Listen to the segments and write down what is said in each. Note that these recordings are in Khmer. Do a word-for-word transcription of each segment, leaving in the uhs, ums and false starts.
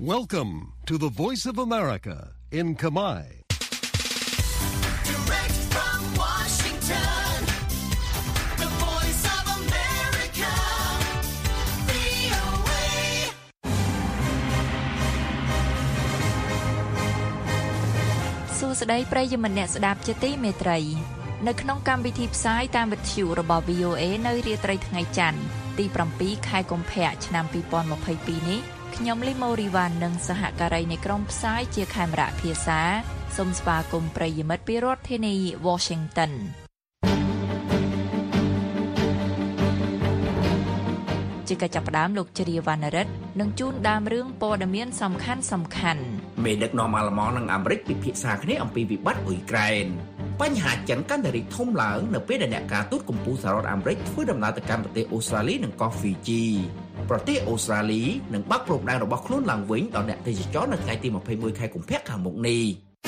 Welcome to the Voice of America in Khmer. Direct from Washington, the Voice of America, វី អូ เอសួស្តីប្រិយមិត្តអ្នកស្ដាប់ជាទីមេត្រីនៅក្នុងកម្មវិធីផ្សាយតាមវិទ្យុរបស់ វី អូ เอ នៅរាត្រីថ្ងៃច័ន្ទទី7ខែកុម្ភៈឆ្នាំ2022នេះខ្ញុំលីម៉ូរីវ៉ាន់និងសហការីនៃក្រុមផ្សាយជាខេមរៈភាសាសូមស្វាគមន៍ប្រិយមិត្តពីរដ្ឋធានី Washington ជាកិច្ចចាប់ផ្ដើមលោកជ្រាវណ្ណរិទ្ធនឹងជូនដើមរឿងព័ត៌មានសំខាន់សំខាន់មេដឹកនាំអាល្លឺម៉ង់និងអាមេរិកពិភាក្សាគ្នាអំពីវិបត្តិអ៊ុយក្រែនបញ្ហាចិនកាន់តែរីកធំឡើងនៅពេលដែលអ្នកការទូតកំពូលសហរដ្ឋអាមេរិកធ្វើដំណើរទៅកាន់ប្រទេសអូស្ត្រាលីនិងកោះ Fiji ប្រទេសអូស្ត្រាលីនឹងបើកព្រំដែនរបស់ខ្លួនឡើងវិញដល់អ្នកទេសចរនៅថ្ងៃទី21ខែកុម្ភៈខាងមុខនេះ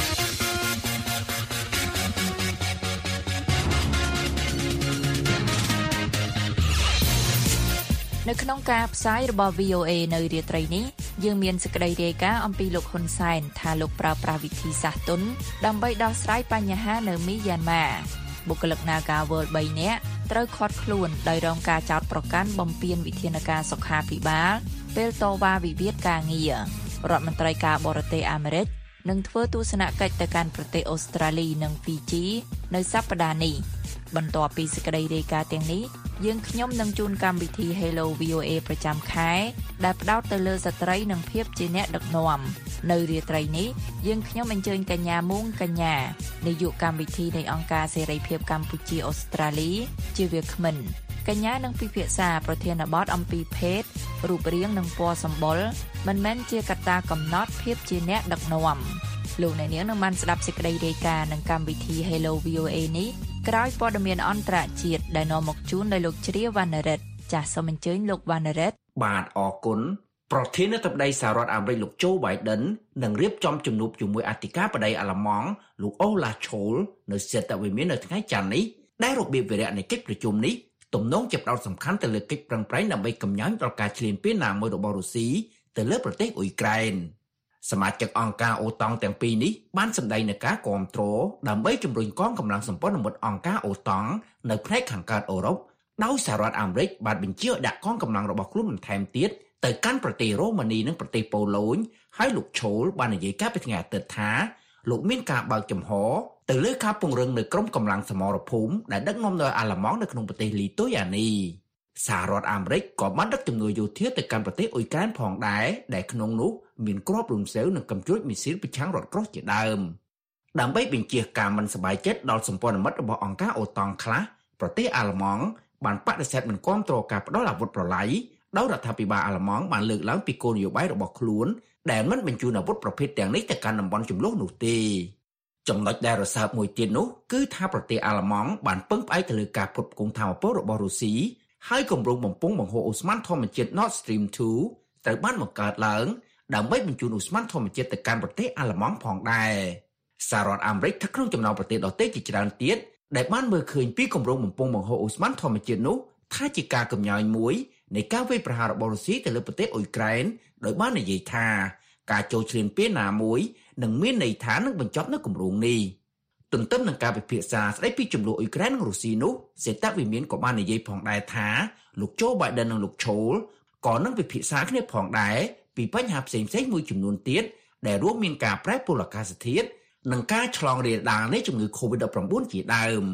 នៅក្នុងការផ្សាយរបស់ វី អូ เอ នៅរាត្រីនេះយើងមានសេចក្តីរាយការណ៍អំពីលោកហ៊ុនសែនថាលោកប្រើប្រាស់វិធីសាស្ត្រទន់ដើម្បីដោះស្រាយបញ្ហានៅមីយ៉ាន់ម៉ាបុគ្គលិក Naga World 3នាក់ត្រូវឃាត់ខ្លួនដោយរងការចោទប្រកាន់បំពានវិធានការសុខាភិបាលពេលតវ៉ាវិវាទការងាររដ្ឋមន្ត្រីការបរទេសអាមេរិកនឹងធ្វើទស្សនកិច្ចទៅកាន់ប្រទេសអូស្ត្រាលីនិង Fiji នៅសប្តាហ៍នេះបន្ទាប់ពីសេចក្តីរាយការណ៍ទាំងនេះយើងខ្ញុំនឹងជូនកម្មវិធី Hello វី អូ เอ ប្រចាំខែដែលផ្ដោតទៅលើស្ត្រីនិងភាពជាអ្នកដឹកនាំនៅរាត្រីនេះយើងខ្ញុំអញ្ជើញកញ្ញាមួងកញ្ញានាយកកម្មវិធីនៃអង្គការសេរីភាពកម្ពុជាអូស្ត្រាលីជាវាគ្មិនកញ្ញានឹងពិភាក្សាប្រធានបទអំពីភេទរូបរាងនិងពណ៌សម្បុរមិនមែនជាកត្តាកំណត់ភាពជាអ្នកដឹកនាំលោកអ្នកនាងនឹងបានស្ដាប់សេចក្តីរាយការណ៍នឹងកម្មវិធី Hello វី អូ เอ នេះក្រោយព័ត៌មានអន្តរជាតិដែលនាំមកជូនដោយលោកជ្រាវណ្ណរិទ្ធចាសសូមអញ្ជើញលោកវណ្ណរិទ្ធបាទអរគុណប្រធានាធិបតីសហរដ្ឋអាមេរិកលោកโจ Biden នឹងរៀបចំជំនួបជាមួយអធិការបតីអាល្លឺម៉ង់លោក Olaf Scholz នៅសេតវិមាននៅថ្ងៃច័ន្ទនេះដែលរបៀបវារៈនៃកិច្ចប្រជុំនេះទំនងជាផ្ដោតសំខាន់ទៅលើកិច្ចប្រឹងប្រែងដើម្បីកម្ញាញដល់ការឈ្លានពានណាមួយរបស់រុស្ស៊ីទៅលើប្រទេសអ៊ុយក្រែនសមាជិកអង្គការអូតង់ទាំងពីរនេះបានសម្ដែងនូវការគាំទ្រដើម្បីជំរុញកងកម្លាំងសម្ព័ន្ធមិត្តអង្គការអូតង់នៅផ្នែកខាងកើតអឺរ៉ុបដោយសហរដ្ឋអាមេរិកបានបញ្ជាឲ្យដាក់កងកម្លាំងរបស់ខ្លួនបន្ថែមទៀតទៅកាន់ប្រទេសរ៉ូម៉ានីនិងប្រទេសប៉ូឡូញហើយលោកឈូលបាននិយាយកាលពីថ្ងៃអាទិត្យថាលោកមានការបើកចំហទៅលើការពង្រឹងនៅក្រុមកម្លាំងសមរភូមិដែលដឹកនាំដោយអាល្លឺម៉ង់នៅក្នុងប្រទេសលីទុយអានីសហរដ្ឋអាមេរិកក៏បានដឹកជំនួយយោធាទៅកាន់ប្រទេសអ៊ុយក្រែនផងដែរដែលក្នុងនោះមានគ្រាប់រំសេវនិងកំជ្រួចមីស៊ីលប្រឆាំងរថក្រោះជាដើមដើម្បីបញ្ជាការមិនសប្បាយចិត្តដល់សម្ព័ន្ធមិត្តរបស់អង្គការអូតង់ខ្លះប្រទេសអាល្លឺម៉ង់បានបដិសេធមិនគាំទ្រការផ្តល់អាវុធប្រឡាយដោយរដ្ឋាភិបាលអាល្លឺម៉ង់បានលើកឡើងពីគោលនយោបាយរបស់ខ្លួនដែលមិនបញ្ជូនអាវុធប្រភេទទាំងនេះទៅកាន់តំបន់ជម្លោះនោះទេចំណុចដែលរសើបមួយទៀតនោះគឺថាប្រទេសអាល្លឺម៉ង់បានពឹងផ្អែកទៅលើការផ្គត់ផ្គង់ថាមពលរបស់រុស្ស៊ីហើយគម្រោងបំពង់បង្ហូរអូស្មန်ធម្មជាតិ Nord Stream 2ត្រូវបានបង្កើតឡើងដើម្បីបញ្ជូនអូស្មန်ធម្មជាតិទៅកាន់ប្រទេសអាល្លឺម៉ង់ផងដែរសហរដ្ឋអាមេរិកថាក្នុងចំណោមប្រទេសដទៃជាច្រើនទៀតដែលបានមើលឃើញពីគម្រោងបំពង់បង្ហូរអូស្មန်ធម្មជាតិនោះថាជាការកំញើញមួយនៃការវាយប្រហាររបស់រុស្ស៊ីទៅលើប្រទេសអ៊ុយក្រែនដោយបាននិយាយថាការចូលឈ្លានពានណាមួយនឹងមានន័យថានឹងបញ្ចប់នៅគម្រោងនេះទន្ទឹមនឹងការពិភាក្សាស្ដីពីជម្លោះអ៊ុយក្រែននិងរុស្ស៊ីនោះសេតវិមានក៏បាននិយាយផងដែរថាលោកโจ Biden និងលោកឈូលក៏នឹងពិភាក្សាគ្នាផងដែរពីបញ្ហាផ្សេងៗមួយចំនួនទៀតដែលរួមមានការប្រែប្រួលអាកាសធាតុនិងការឆ្លងរាលដាលនៃជំងឺ កូវីដ -19 ជាដើម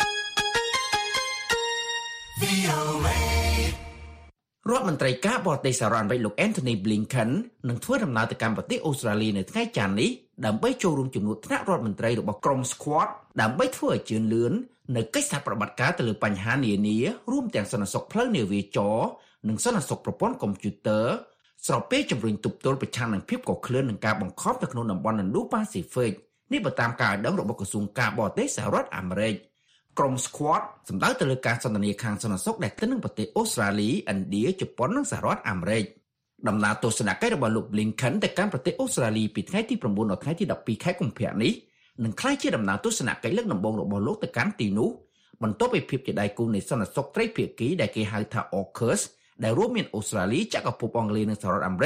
វី អូ เอរដ្ឋមន្ត្រីការបរទេសសហរដ្ឋអាមេរិកលោក Antony Blinken នឹងធ្វើដំណើរទៅកាន់ប្រទេសអូស្ត្រាលីនៅថ្ងៃច័ន្ទនេះដើម្បីចូលរួមជំនួបថ្នាក់រដ្ឋមន្ត្រីរបស់ក្រុម Squad ដើម្បីធ្វើឲ្យជឿនលឿននៅកិច្ចសហប្រតិបត្តិការទៅលើបញ្ហានានារួមទាំងសន្តិសុខផ្លូវនាវាចរនិងសន្តិសុខប្រព័ន្ធកុំព្យូទ័រស្របពេលជំរុញទប់ទល់ប្រឆាំងនឹងភាពកកក្លឿននិងការបង្ខំទៅក្នុងតំបន់ Indo-Pacific នេះបើតាមការឲ្យដឹងរបស់ក្រសួងការបរទេសសហរដ្ឋអាមេរិកក្រុម Squad សម្ដៅទៅលើការសន្ទនាខាងសន្តិសុខដែលស្ថិតនៅប្រទេសអូស្ត្រាលី ឥណ្ឌា ជប៉ុននិងសហរដ្ឋអាមេរិកដំណើរទស្សនកិច្ចរបស់លោក Blinken ទៅកាន់ប្រទេសអូស្ត្រាលីពីថ្ងៃទី9ដល់ថ្ងៃទី12ខែកុម្ភៈនេះនឹងក្លាយជាដំណើរទស្សនកិច្ចលើកដំបូងរបស់លោកទៅកាន់ទីនោះបន្ទាប់ពីភាពជាដៃគូនៃសន្តិសុខត្រីភាគីដែលគេហៅថា AUKUS ដែលរួមមានអូស្ត្រាលីចក្រភពអង់គ្លេសនិងសហរដ្ឋអាមេរិក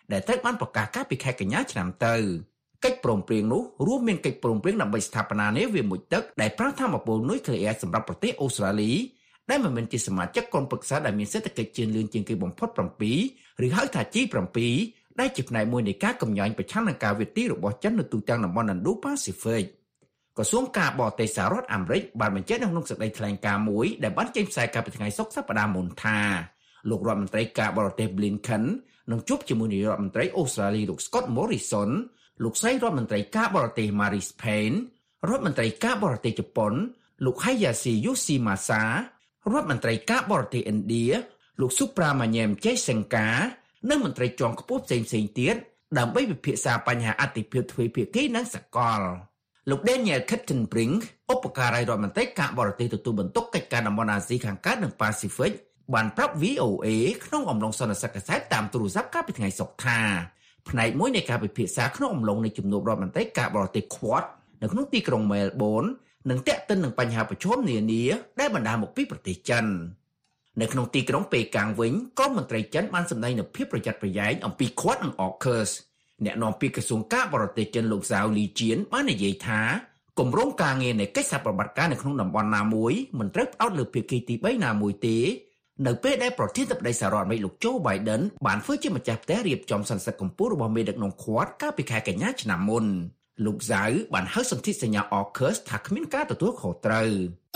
ដែលត្រូវបានប្រកាសកាលពីខែកញ្ញាឆ្នាំទៅកិច្ចព្រមព្រៀងនោះរួមមានកិច្ចព្រមព្រៀងដើម្បីស្ថាបនានាវាមួយទឹកដែលប្រើថាមពលនុយក្លេអ៊ែរសម្រាប់ប្រទេសអូស្ត្រាលីដែលមិនមែនជាសមាជិកក្រុមប្រឹក្សាដែលមានសេដ្ឋកិច្ចជឿនលឿនជាងគេបំផុត7ឬហៅថា G 7 ដែលជាផ្នែកមួយនៃការកំញែងប្រឆាំងនឹងការវាយទីរបស់ចិននៅទូទាំងតំបន់ Indo-Pacific ក្រសួងការបរទេសសហរដ្ឋអាមេរិកបានបញ្ជាក់នៅក្នុងសេចក្តីថ្លែងការណ៍មួយដែលបានចេញផ្សាយកាលពីថ្ងៃសុក្រសប្តាហ៍មុនថាលោករដ្ឋមន្ត្រីការបរទេស Blinken នឹងជួបជាមួយនាយករដ្ឋមន្ត្រីអូស្ត្រាលីលោក Scott Morrison លោកស្រីរដ្ឋមន្ត្រីការបរទេស Marise Payne រដ្ឋមន្ត្រីការបរទេសជប៉ុនលោក Hayashi Yoshimasa រដ្ឋមន្ត្រីការបរទេសឥណ្ឌាលោក Subrahmanyam Jaishankar និងមន្ត្រីជាន់ខ្ពស់ផ្សេងៗទៀតដើម្បីពិភាក្សាបញ្ហាអធិភាពទ្វេភាគីនិងសកលលោក Daniel Kritenbrink ឧបការីរដ្ឋមន្ត្រីការបរទេសទទួលបន្ទុកកិច្ចការតំបន់អាស៊ីខាងកើតនិងប៉ាស៊ីហ្វិកបានប្រាប់ V O A ក្នុងអំឡុងសន្និសីទកាសែតតាមទូរស័ព្ទកាលពីថ្ងៃសុក្រថាផ្នែកមួយនៃការពិភាក្សាក្នុងអំឡុងនៃជំនួបរដ្ឋមន្ត្រីការបរទេស Quad នៅក្នុងទីក្រុង Melbourne នឹងទាក់ទិននឹងបញ្ហាប្រឈមនានាដែលបណ្ដាលមកពីប្រទេសចិននៅក្នុងទីក្រុងប៉េកាំងវិញក្រុមមន្ត្រីចិនបានសម្ដែងនូវភាពប្រយ័ត្នប្រយែងអំពី Quad និង AUKUS អ្នកនាំពាក្យក្រសួងការបរទេសចិនលោក Zhao Lijian បាននិយាយថាគម្រោងការងារនៃកិច្ចសហប្រតិបត្តិការនៅក្នុងតំបន់ណាមួយមិនត្រូវផ្ដោតលើភាគីទី3ណាមួយទេនៅពេលដែលប្រធានាធិបតីសហរដ្ឋអាមេរិកលោក Joe Biden បានធ្វើជាម្ចាស់ផ្ទះរៀបចំសន្និសីទកម្ពុជារបស់មេដឹកនាំ Quad កាលពីខែកញ្ញាឆ្នាំមុនលោក Zhao បានហៅសន្ធិសញ្ញា AUKUS ថាគ្មានការទទួលខុសត្រូវ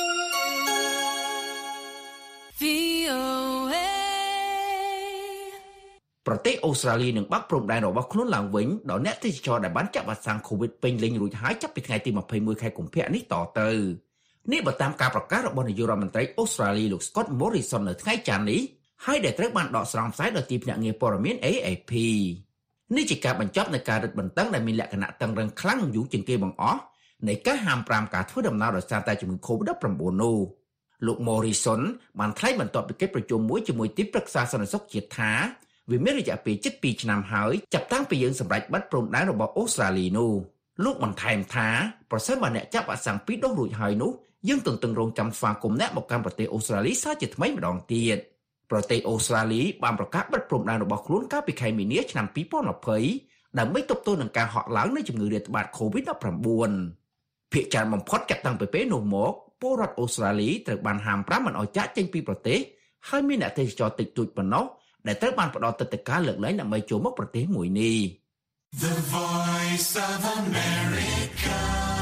ប្រទេសអូស្ត្រាលីនឹងបាក់ព្រំដែនរបស់ខ្លួនឡើងវិញដល់អ្នកទេសចរដែលបានចាក់វ៉ាក់សាំង COVID ពេញលេញរួចហើយចាប់ពីថ្ងៃទី21ខែកុម្ភៈនេះតទៅនេះបើតាមការប្រកាសរបស់នាយករដ្ឋមន្ត្រីអូស្ត្រាលីលោក Scott Morrison នៅថ្ងៃច័ន្ទនេះហើយដែលត្រូវបានដកស្រង់ផ្សាយដោយទីភ្នាក់ងារព័ត៌មាន A F P នេះជាការបញ្ចប់នៃការរឹតបន្តឹងដែលមានលក្ខណៈតឹងរ៉ឹងខ្លាំងយូរជាងគេបង្អស់នៃការហាមប្រាមការធ្វើដំណើរដោយសារតែជំងឺ COVID 19 នោះលោក Morrison បានថ្លែងបន្ទាប់ពីកិច្ចប្រជុំមួយជាមួយទីប្រឹក្សាសន្តិសុខជាតិថាវាមានរយៈពេលជិតពីរឆ្នាំហើយចាប់តាំងពីយើងសម្រេចបិទព្រំដែនរបស់អូស្ត្រាលីនោះលោកបន្ថែមថាប្រសិនបើអ្នកចាប់វ៉ាក់សាំងពីរដូសរួចហើយនោះយើងទន្ទឹងរង់ចាំស្វាគមន៍អ្នកមកកាន់ប្រទេសអូស្ត្រាលីសារជាថ្មីម្ដងទៀតប្រទេសអូស្ត្រាលីបានប្រកាសបិទព្រំដែនរបស់ខ្លួនកាលពីខែមីនាឆ្នាំពីរពាន់ยี่สิบដើម្បីទប់ទល់នឹងការហក់ឡើងនៃជំងឺរាតត្បាត COVID 19 ភាគច្រើនបំផុតចាប់តាំងពីពេលនោះមកពលរដ្ឋអូស្ត្រាលីត្រូវបានហាមប្រាមមិនឲ្យចាកចេញពីប្រទេសហើយមានអ្នកទេសចរតិចតួចប៉ុណ្ណោះដែលត្រូវបានផ្ដល់ទិដ្ឋាការលើកលែងដើម្បីចូលមកប្រទេសមួយនេះ The Voice of America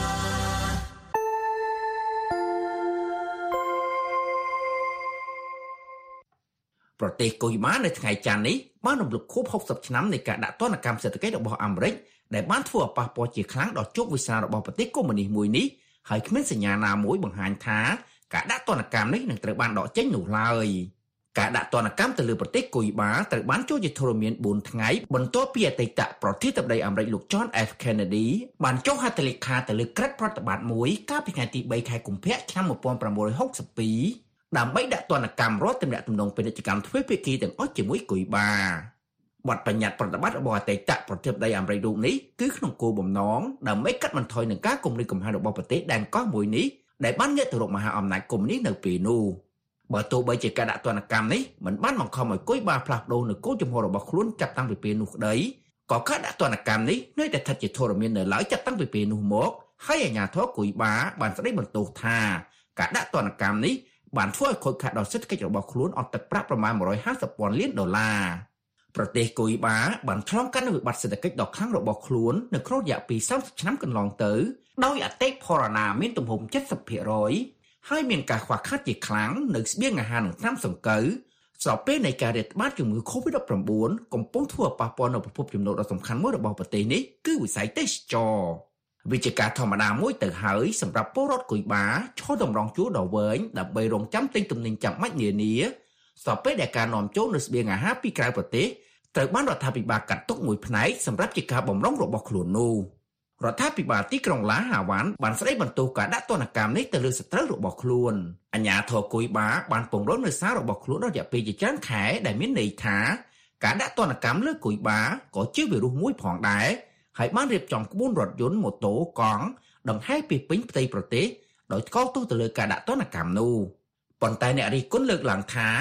ប្រទេសកុយបានៅថ្ងៃច័ន្ទនេះបានរំលឹកខួបหกสิบឆ្នាំនៃការដាក់ទណ្ឌកម្មសេដ្ឋកិច្ចរបស់អាមេរិកដែលបានធ្វើឲ្យប៉ះពាល់ជាខ្លាំងដល់ជោគវាសនារបស់ប្រទេសកុម្មុយនីសមួយនេះហើយគ្មានសញ្ញាណាមួយបង្ហាញថាការដាក់ទណ្ឌកម្មនេះនឹងត្រូវបានដកចេញនោះឡើយការដាក់ទណ្ឌកម្មទៅលើប្រទេសកុយបាត្រូវបានចូលជាធរមានបួនថ្ងៃបន្ទាប់ពីអតីតប្រធានាធិបតីអាមេរិកលោក John F Kennedy បានចុះហត្ថលេខាទៅលើក្រឹត្យប្រតិបត្តិមួយកាលពីថ្ងៃទីបីខែកុម្ភៈឆ្នាំnineteen sixty-twoដើម្បីដាក់ទណ្ឌកម្មរដ្ឋទំនាក់ទំនងពាណិជ្ជកម្មទ្វេភាគីទាំងអស់ជាមួយកុយបាបទបញ្ញត្តិប្រតិបត្តិរបស់អតីតប្រធានាធិបតីអាមេរិករូបនេះគឺក្នុងគោលបំណងដើម្បីកាត់បន្ថយនឹងការគំរាមកំហែងរបស់ប្រទេសដែនកោះមួយនេះដែលបានងាកទៅរកមហាអំណាចកុម្មុយនីសនៅពេលនោះបើទោះបីជាការដាក់ទណ្ឌកម្មនេះមិនបានបង្ខំឲ្យកុយបាផ្លាស់ប្ដូរនូវគោលជំហររបស់ខ្លួនចាប់តាំងពីពេលនោះក្តីក៏ការដាក់ទណ្ឌកម្មនេះនៅតែស្ថិតជាធរមាននៅឡើយចាប់តាំងពីពេលនោះមកហើយអាជ្ញាធរកុយបាបានស្ដីបន្ទោសថាការដាក់ទណ្ឌកម្មនេះបានធ្វើឲ្យខូចខាតដល់សេដ្ឋកិច្ចរបស់ខ្លួនអស់ទឹកប្រាក់ប្រមាណone hundred fiftyពាន់លានដុល្លារប្រទេសកុយបាបានឆ្លងកាត់នូវវិបត្តិសេដ្ឋកិច្ចដ៏ខ្លាំងរបស់ខ្លួននៅក្នុងរយៈពេលthirtyឆ្នាំកន្លងទៅដោយអតិផរណាមានទំហំseventy percentហើយមានការខ្វះខាតជាខ្លាំងនៅស្បៀងអាហារនិងថ្នាំសង្កូវស្របពេលនៃការរាតត្បាតជំងឺ COVID nineteen កំពុងធ្វើឲ្យប៉ះពាល់នៅប្រភពចំណូលដ៏សំខាន់មួយរបស់ប្រទេសនេះគឺវិស័យទេសចរណ៍វិជ្ជាការធម្មតាមួយទៅហើយសម្រាប់ពលរដ្ឋកុយបាឈរតម្រង់ជួរដ៏វែងដើម្បីរងចាំទិញទំនិញចាំបាច់នានាស្របពេលដែលការនាំចូលនៅស្បៀងអាហារពីក្រៅប្រទេសត្រូវបានរដ្ឋាភិបាលកាត់ទុកមួយផ្នែកសម្រាប់ជាការបម្រុងរបស់ខ្លួននោះរដ្ឋាភិបាលទីក្រុងឡាហាវ៉ាន់បានស្ដីបន្ទោសការដាក់ទណ្ឌកម្មនេះទៅលើសត្រូវរបស់ខ្លួនអាជ្ញាធរកុយបាបានពង្រឹងនៅសាររបស់ខ្លួនរយៈពេលជាច្រើនខែដែលមានន័យថាការដាក់ទណ្ឌកម្មលើកុយបាក៏ជាវីរុសមួយផងដែរហើយបានរៀបចំក្បួនរថយន្តម៉ូតូកង់ដង្ហែពីពេញផ្ទៃប្រទេសដោយថ្កោលទោសទៅលើការដាក់ទណ្ឌកម្មនោះប៉ុន្តែអ្នករិះគន់លើកឡើងថា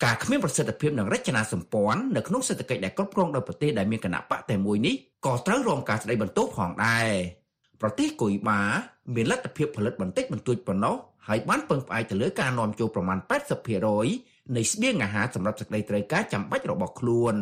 ការគ្មានប្រសិទ្ធភាពនឹងរចនាសម្ព័ន្ធនៅក្នុងសេដ្ឋកិច្ចដែលគ្រប់គ្រងដោយប្រទេសដែលមានគណៈបកតែមួយនេះក៏ត្រូវរងការស្ដីបន្ទោសផងដែរប្រទេសគុយបាមានលទ្ធភាពផលិតបន្តិចបន្តួចប៉ុណ្ណោះហើយបានពឹងផ្អែកទៅលើការនាំចូលប្រមាណ แปดสิบเปอร์เซ็นต์ នៃស្បៀងអាហារសម្រាប់សេចក្តីត្រូវការចាំបាច់របស់ខ្លួន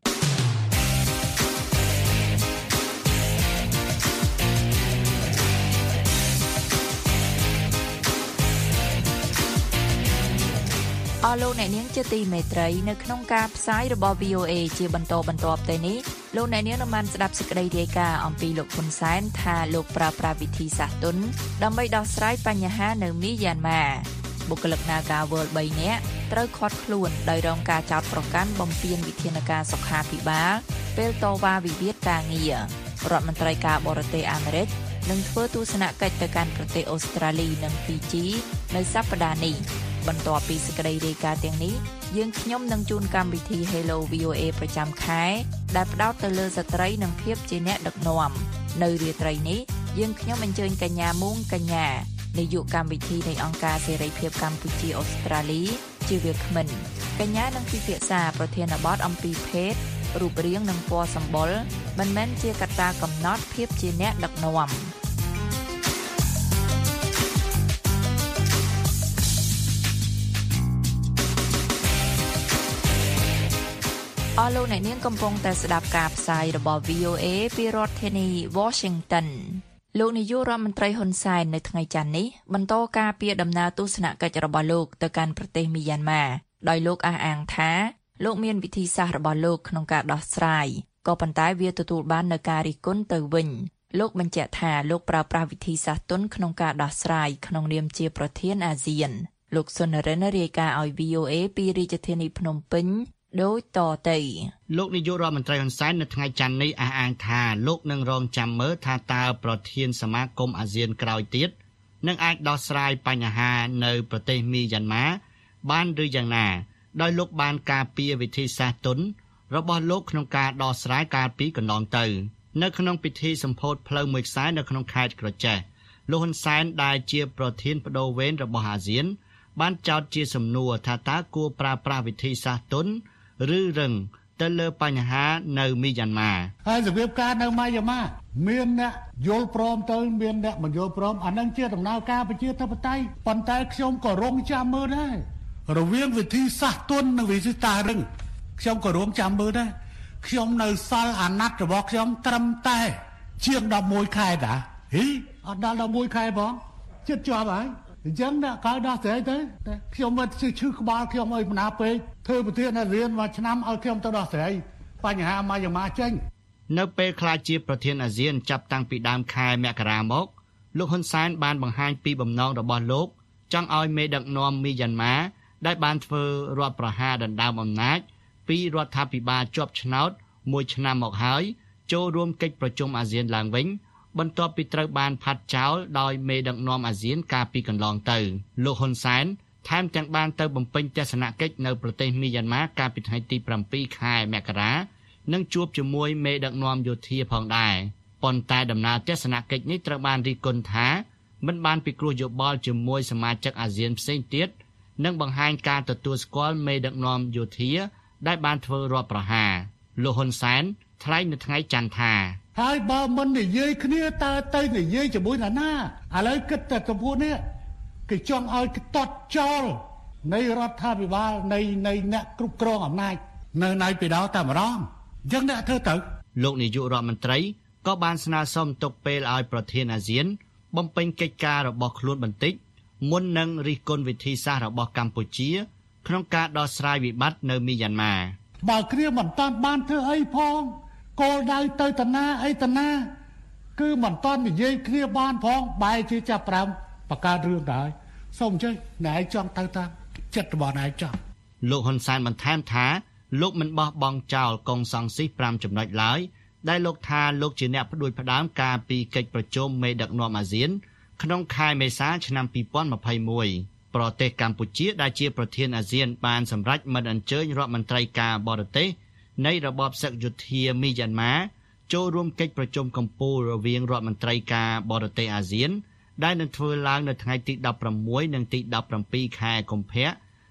អស់លោកអ្នកនាងជាទីមេត្រីនៅក្នុងការផ្សាយរបស់ វី អូ អេ ជាបន្តបន្ទាប់ទៅនេះលោកអ្នកនាងនឹងបានស្ដាប់សេចក្តីរាយការណ៍អំពីលោកហ៊ុនសែនថាលោកប្រើប្រាស់វិធីសាស្ត្រទន់ដើម្បីដោះស្រាយបញ្ហានៅមីយ៉ាន់ម៉ាបុគ្គលិក Naga World បីនាក់ត្រូវឃាត់ខ្លួនដោយរងការចោទប្រកាន់បំពានវិធានការសុខាភិបាលពេលតវ៉ាវិវាទការងាររដ្ឋមន្ត្រីការបរទេសអាមេរិកនឹងធ្វើទស្សនកិច្ចទៅកាន់ប្រទេសអូស្ត្រាលីនិងហ្វីជីនៅសប្តាហ៍នេះបន្ទាប់ពីសេចក្តីរាយការណ៍ទាំងនេះយើងខ្ញុំនឹងជូនកម្មវិធី Hello វី អូ អេ ប្រចាំខែដែលផ្ដោតទៅលើស្ត្រីនិងភាពជាអ្នកដឹកនាំនៅរាត្រីនេះយើងខ្ញុំអញ្ជើញកញ្ញាមួងកញ្ញានាយកកម្មវិធីនៃអង្គការសេរីភាពកម្ពុជាអូស្ត្រាលីជាវាគ្មិនកញ្ញានឹងពិភាក្សាប្រធានបទអំពីភេទរូបរាងនិងពណ៌សម្បុរមិនមែនជាកត្តាកំណត់ភាពជាអ្នកដឹកនាំអស់លោកអ្នកនាងកំពុងតែស្ដាប់ការផ្សាយរបស់ វី អូ អេ ពីរដ្ឋធានី Washington លោកនាយករដ្ឋមន្ត្រីហ៊ុនសែននៅថ្ងៃច័ន្ទនេះបន្តការពីដំណើរទស្សនកិច្ចរបស់លោកទៅកាន់ប្រទេសមីយ៉ាន់ម៉ាដោយលោកអះអាងថាលោកមានវិធីសាស្ត្ររបស់លោកក្នុងការដោះស្រាយក៏ប៉ុន្តែវាទទួលបាននូវការរិះគន់ទៅវិញលោកបញ្ជាក់ថាលោកប្រើប្រាស់វិធីសាស្ត្រទន់ក្នុងការដោះស្រាយក្នុងនាមជាប្រធានអាស៊ានលោកសុនរិនរាយការណ៍ឲ្យ វី អូ អេ ពីរាជធានីភ្នំពេញដោយតទៅលោកនាយករដ្ឋមន្ត្រីហ៊ុនសែននៅថ្ងៃច័ន្ទនេះអះអាងថាលោកនឹងរងចាំមើលថាតើប្រធានសមាគមអាស៊ានក្រោយទៀតនឹងអាចដោះស្រាយបញ្ហានៅប្រទេសមីយ៉ាន់ម៉ាបានឬយ៉ាងណាដោយលោកបានការពារវិធីសាស្ត្រទន់របស់លោកក្នុងការដោះស្រាយកាលពីកន្លងទៅនៅក្នុងពិធីសម្ពោធផ្លូវមួយខ្សែនៅក្នុងខេត្តក្រចេះលោកហ៊ុនសែនដែលជាប្រធានបដូវវេនរបស់អាស៊ានបានចោទជាសំណួរថាតើគួរប្រើប្រាស់វិធីសាស្ត្រទន់ឬរឹងទៅលើបញ្ហានៅមីយ៉ាន់ម៉ាហើយរបៀបការនៅមីយ៉ាន់ម៉ាមានអ្នកយល់ព្រមទៅមានអ្នកមិនយល់ព្រមអានឹងជាដំណើរការប្រជាធិបតេយ្យប៉ុន្តែខ្ញុំក៏រងចាំមើលដែររវាងវិធីសាស្ត្រទន់និងវិធីសាស្ត្ររឹងខ្ញុំក៏រងចាំមើលដែរខ្ញុំនៅសល់អាណត្តិរបស់ខ្ញុំត្រឹមតែជាងដប់មួយខែតាហីអត់ដល់ដប់មួយខែផងជិតជាប់ហើយអញ្ចឹងអ្នកកៅដោះស្រាយទៅខ្ញុំមិនឈឺឈឺក្បាលខ្ញុំឲ្យបណ្ណាពេកធ្វើប្រធានអាស៊ានមួយឆ្នាំឲ្យខ្ញុំទៅដោះស្រាយបញ្ហាម៉ាយ៉ាម៉ាចេញនៅពេលក្លាយជាប្រធានអាស៊ានចាប់តាំងពីដើមខែមករាមកលោកហ៊ុនសែនបានបង្ហាញពីបំណងរបស់លោកចង់ឲ្យមេដឹកនាំមីយ៉ាន់ម៉ាដែលបានធ្វើរដ្ឋប្រហារដណ្ដើមអំណាចពីរដ្ឋាភិបាលជាប់ឆ្នោតមួយឆ្នាំមកហើយចូលរួមកិច្ចប្រជុំអាស៊ានឡើងវិញបន្ទាប់ពីត្រូវបានផាត់ចោលដោយមេដឹកនាំអាស៊ានកាលពីកន្លងទៅលោកហ៊ុនសែនថែមទាំងបានទៅបំពេញទស្សនកិច្ចនៅប្រទេសមីយ៉ាន់ម៉ាកាលពីថ្ងៃទីប្រាំពីរខែមករានិងជួបជាមួយមេដឹកនាំយោធាផងដែរប៉ុន្តែដំណើរទស្សនកិច្ចនេះត្រូវបានរិះគន់ថាមិនបានពិគ្រោះយោបល់ជាមួយសមាជិកអាស៊ានផ្សេងទៀតនិងបង្ហាញការទទួលស្គាល់មេដឹកនាំយោធាដែលបានធ្វើរដ្ឋប្រហារលោកហ៊ុនសែនថ្លែងនៅថ្ងៃច័ន្ទថាហើយបើមិននិយាយគ្នាតើទៅនិយាយជាមួយណាណាឥឡូវគិតតែចំពោះនេះគេចង់ឲ្យតត់ចោលនៃរដ្ឋាភិបាលនៃនៃអ្នកគ្រប់គ្រងអំណាចនៅនៅពីដោតែម្ដងអញ្ចឹងអ្នកធ្វើទៅលោកនាយករដ្ឋមន្ត្រីក៏បានស្នើសុំទុកពេលឲ្យប្រធានអាស៊ានបំពេញកិច្ចការរបស់ខ្លួនបន្តិចមុននឹងរិះគន់វិធីសាស្ត្ររបស់កម្ពុជាក្នុងការដោះស្រាយវិបត្តិនៅមីយ៉ាន់ម៉ាបើគ្នាមិនតាន់បានធ្វើអីផងគោលដៅទៅតាណាអីតាណាគឺមិនតាន់និយាយគ្នាបានផងបែរជាចាប់ប្រាំបង្កើតរឿងដែរសូមអញ្ជើញអ្នកឯងចង់ទៅតាមចិត្តរបស់ឯងចង់លោកហ៊ុនសែនបន្ថែមថាលោកមិនបោះបង់ចោលកុងសង្ស៊ីប្រាំចំណុចឡើយដែលលោកថាលោកជាអ្នកផ្ដួចផ្ដើមការពីកិច្ចប្រជុំមេដឹកនាំអាស៊ានក្នុងខែមេសាឆ្នាំពីរពាន់ម្ភៃមួយប្រទេសកម្ពុជាដែលជាប្រធានអាស៊ានបានសម្រេចមិនអញ្ជើញរដ្ឋមន្ត្រីការបរទេសនៃរបបសឹកយោធាមីយ៉ាន់ម៉ាចូលរួមកិច្ចប្រជុំកំពូលរវាងរដ្ឋមន្ត្រីការបរទេសអាស៊ានដែលនឹងធ្វើឡើងនៅថ្ងៃទីដប់ប្រាំមួយនិងទីដប់ប្រាំពីរខែកុម្ភៈ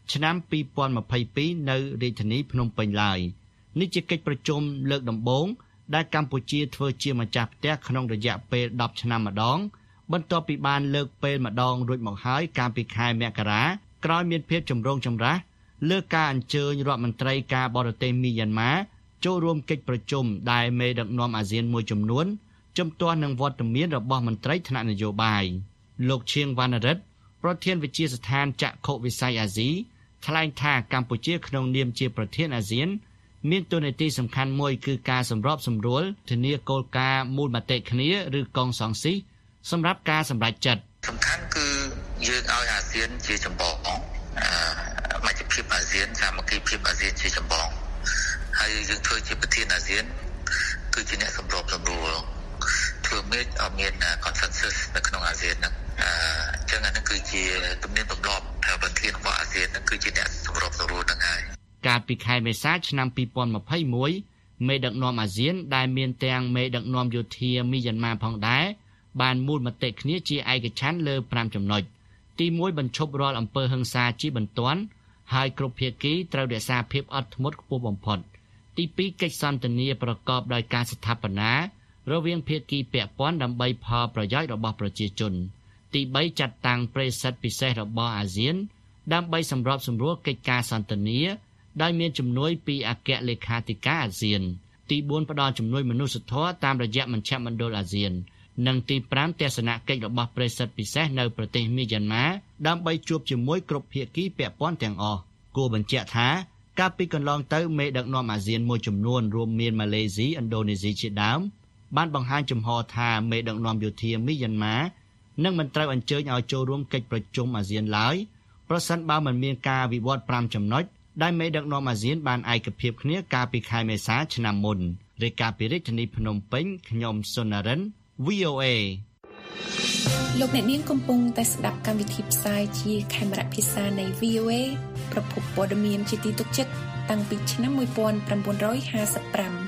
ឆ្នាំពីរពាន់ម្ភៃពីរនៅរាជធានីភ្នំពេញឡើយនេះជាកិច្ចប្រជុំលើកដំបូងដែលកម្ពុជាធ្វើជាម្ចាស់ផ្ទះក្នុងរយៈពេលដប់ឆ្នាំម្ដងបន្ទាប់ពីបានលើកពេលម្ដងរួចមកហើយកាលពីខែមករាក្រោយមានភាពចម្រូងចម្រាសលើការអញ្ជើញរដ្ឋមន្ត្រីការបរទេសមីយ៉ាន់ម៉ាចូលរួមកិច្ចប្រជុំដែលមេដឹកនាំអាស៊ានមួយចំនួនជំទាស់នឹងវត្តមានរបស់មន្ត្រីថ្នាក់នយោបាយលោកឈៀងវណ្ណរិទ្ធប្រធានវិទ្យាស្ថានចក្ខុវិស័យអាស៊ីថ្លែងថាកម្ពុជាក្នុងនាមជាប្រធានអាស៊ានមានតួនាទីសំខាន់មួយគឺការសម្របសម្រួលធានាគោលការណ៍មូលមតិគ្នាឬកងសង្ស៊ីសម្រាប់ការសម្រេចចិត្តសំខាន់គឺយើងឲ្យអាស៊ានជាចម្បងអឺមជ្ឈភាពអាស៊ានសាមគ្គីភាពអាស៊ានជាចម្បងហើយយើងធ្វើជាប្រធានអាស៊ានគឺជាអ្នកសម្របសម្រួលធ្វើមេឲ្យមាន consensus នៅក្នុងអាស៊ានហ្នឹងអញ្ចឹងអានេះគឺជាទំនៀមទម្លាប់ប្រធានរបស់អាស៊ានហ្នឹងគឺជាអ្នកសម្របសម្រួលហ្នឹងហើយកាលពីខែមេសាឆ្នាំពីរពាន់ម្ភៃមួយមេដឹកនាំអាស៊ានដែលមានទាំងមេដឹកនាំយោធាមីយ៉ាន់ម៉ាផងដែរបានមូលមតិគ្នាជាឯកច្ឆន្ទលើប្រាំចំណុចទីមួយបញ្ឈប់រាល់អំពើហិង្សាជាបន្ទាន់ហើយគ្រប់ភាគីត្រូវរក្សាភាពអត់ធ្មត់ខ្ពស់បំផុតទីពីរកិច្ចសន្ទនាប្រកបដោយការស្ថាបនារវាងភាគីពាក់ព័ន្ធដើម្បីផលប្រយោជន៍របស់ប្រជាជនទីបីចាត់តាំងប្រេសិតពិសេសរបស់អាស៊ានដើម្បីសម្របសម្រួលកិច្ចការសន្ទនាដោយមានជំនួយពីអគ្គលេខាធិការអាស៊ានទីបួនផ្ដល់ជំនួយមនុស្សធម៌តាមរយៈមជ្ឈមណ្ឌលអាស៊ាននិងទីប្រាំទស្សនកិច្ចរបស់ប្រេសិតពិសេសនៅប្រទេសមីយ៉ាន់ម៉ាដើម្បីជួបជាមួយគ្រប់ភាគីពាក់ព័ន្ធទាំងអស់គួរបញ្ជាក់ថាកាលពីកន្លងទៅមេដឹកនាំអាស៊ានមួយចំនួនរួមមានម៉ាឡេស៊ីឥណ្ឌូនេស៊ីជាដើមបានបង្ហាញចំហថាមេដឹកនាំយោធាមីយ៉ាន់ម៉ានឹងមិនត្រូវអញ្ជើញឲ្យចូលរួមកិច្ចប្រជុំអាស៊ានឡើយប្រសិនបើមិនមានការវិវត្តប្រាំចំណុចដែលមេដឹកនាំអាស៊ានបានឯកភាពគ្នាកាលពីខែមេសាឆ្នាំមុនរាយការណ៍ពីរាជធានីភ្នំពេញខ្ញុំសុនរិន វី អូ เอលោកអ្នកនាងកំពុងតែស្ដាប់កម្មវិធីផ្សាយជាខេមរៈភាសានៃ វី អូ เอ ប្រភពព័ត៌មានជាទីទុកចិត្តតាំងពីឆ្នាំmột nghìn chín trămห้าสิบห้า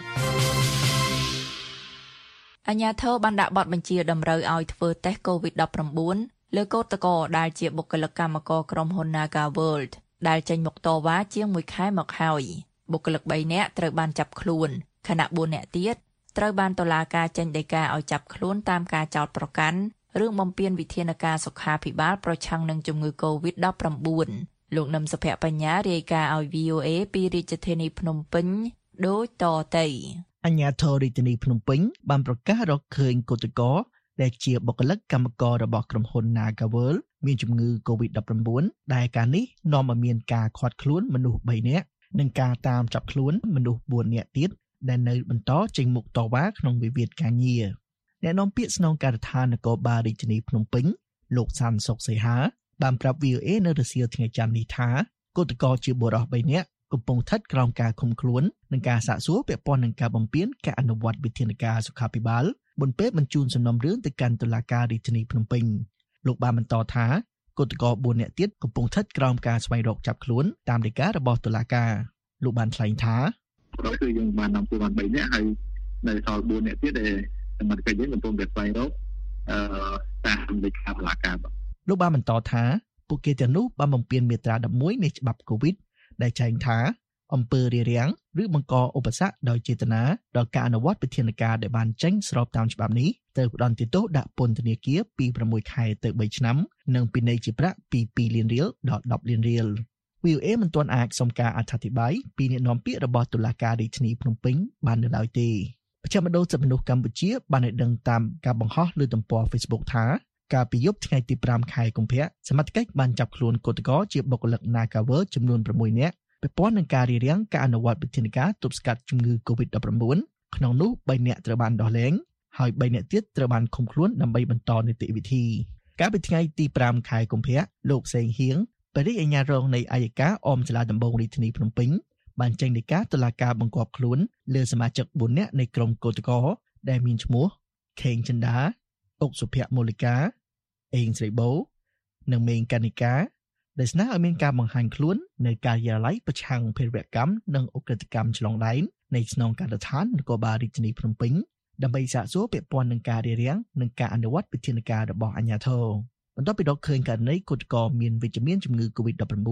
អាជ្ញាធរបានដាក់បទបញ្ជាតម្រូវឲ្យធ្វើតេស្ត កូវីដ ដប់ប្រាំបួន លើកោតក្រដែលជាបុគ្គលិកកម្មករក្រុមហ៊ុន Naga World ដែលចេញមកតវ៉ាជាងមួយខែមកហើយបុគ្គលិកបីនាក់ត្រូវបានចាប់ខ្លួនខណៈបួននាក់ទៀតត្រូវបានតុលាការចេញដីកាឲ្យចាប់ខ្លួនតាមការចោទប្រកាន់រឿងបំពានវិធានការសុខាភិបាលប្រឆាំងនឹងជំងឺ កូវីដ ដប់ប្រាំបួន លោកនឹមសុភ័ក្របញ្ញារាយការណ៍ឲ្យ វី អូ เอ ពីរាជធានីភ្នំពេញដូចតទៅអញ្ញាធររាជធានីភ្នំពេញបានប្រកាសរកឃើញកោតក្រដែលជាបុគ្គលិកកម្មកររបស់ក្រុមហ៊ុន Naga World មានជំងឺ កូវីដ ដប់ប្រាំបួន ដែលការនេះនាំឲ្យមានការឃាត់ខ្លួនមនុស្សបីនាក់និងការតាមចាប់ខ្លួនមនុស្សបួននាក់ទៀតដែលនៅបន្តចេញមុខតវ៉ាក្នុងវិវាទការងារអ្នកនាំពាក្យស្នងការដ្ឋាននគរបាលរាជធានីភ្នំពេញលោកសាន់សុកសីហាបានប្រាប់ វី អូ เอ នៅរសៀលថ្ងៃច័ន្ទនេះថាកោតក្រជាបុរសបីនាក់កំពុងស្ថិតក្រោមការឃុំខ្លួននិងការសាកសួរពាក់ព័ន្ធនឹងការបំពានការអនុវត្តវិធានការសុខាភិបាលមុនពេលបញ្ជូនសំណុំរឿងទៅកាន់តុលាការរាជធានីភ្នំពេញលោកបានបន្តថាកោតករបួននាក់ទៀតកំពុងស្ថិតក្រោមការស្វែងរកចាប់ខ្លួនតាមដីការបស់តុលាការលោកបានថ្លែងថាដោយគឺយើងបាននាំខ្លួនបីនាក់ហើយនៅសល់បួននាក់ទៀតដែលសមត្ថកិច្ចយើងកំពុងតែស្វែងរកអឺតាមដីកាតុលាការលោកបានបន្តថាពួកគេទាំងនោះបានបំពានមាត្រាដប់មួយនៃច្បាប់កូវីដដែលចែងថាអំពើរារាំងឬបង្កឧបសគ្គដោយចេតនាដល់ការអនុវត្តវិធានការដែលបានចេញស្របតាមច្បាប់នេះត្រូវផ្តន្ទាទោសដាក់ពន្ធនាគារពីប្រាំមួយខែទៅបីឆ្នាំនិងពិន័យជាប្រាក់ពីពីរលានរៀលដល់ដប់លានរៀល វី អូ เอ មិនទាន់អាចសុំការអធិប្បាយពីអ្នកនាំពាក្យរបស់តុលាការរាជធានីភ្នំពេញបាននៅឡើយទេមជ្ឈមណ្ឌលសិទ្ធិមនុស្សកម្ពុជាបានឲ្យដឹងតាមការបង្ហោះលើទំព័រ Facebook ថាកាលពីយប់ថ្ងៃទីប្រាំខែកុម្ភៈសមត្ថកិច្ចបានចាប់ខ្លួនកោតក្រជាបុគ្គលិក Naga World ចំនួនប្រាំមួយនាក់ពាក់ព័ន្ធនឹងការរារាំងការអនុវត្តវិធានការទប់ស្កាត់ជំងឺ កូវីដ ដប់ប្រាំបួន ក្នុងនោះបីនាក់ត្រូវបានដោះលែងហើយបីនាក់ទៀតត្រូវបានឃុំខ្លួនដើម្បីបន្តនីតិវិធីកាលពីថ្ងៃទីប្រាំខែកុម្ភៈលោកសេងហៀងបរិយាអាជ្ញារងនៃអัยការអមសាលាដំបងរាជធានីភ្នំពេញបានចេញដីកាតុលាការបង្គាប់ខ្លួនលើសមាជិកបួននាក់នៃក្រុមកោតក្រដែលមានឈ្មោះខេងចិន្តាអុកសុភ័ក្រមូលិកាអេងស្រីបូនិងមេងកនិកាដែលស្នើឲ្យមានការបង្ហាញខ្លួននៅការិយាល័យប្រឆាំងភេរវកម្មនិងអ ுக ្រិតកម្មឆ្លងដែននៃស្នងការដ្ឋាននគរបាលរាជធានីភ្នំពេញដើម្បីសាកសួរពាក់ព័ន្ធនឹងការរារាំងនិងការអនុវត្តវិធានការរបស់អាជ្ញាធរបន្ទាប់ពីរកឃើញករណីកោតក្រមានវិជ្ជមានជំងឺ កូវីដ ដប់ប្រាំបួន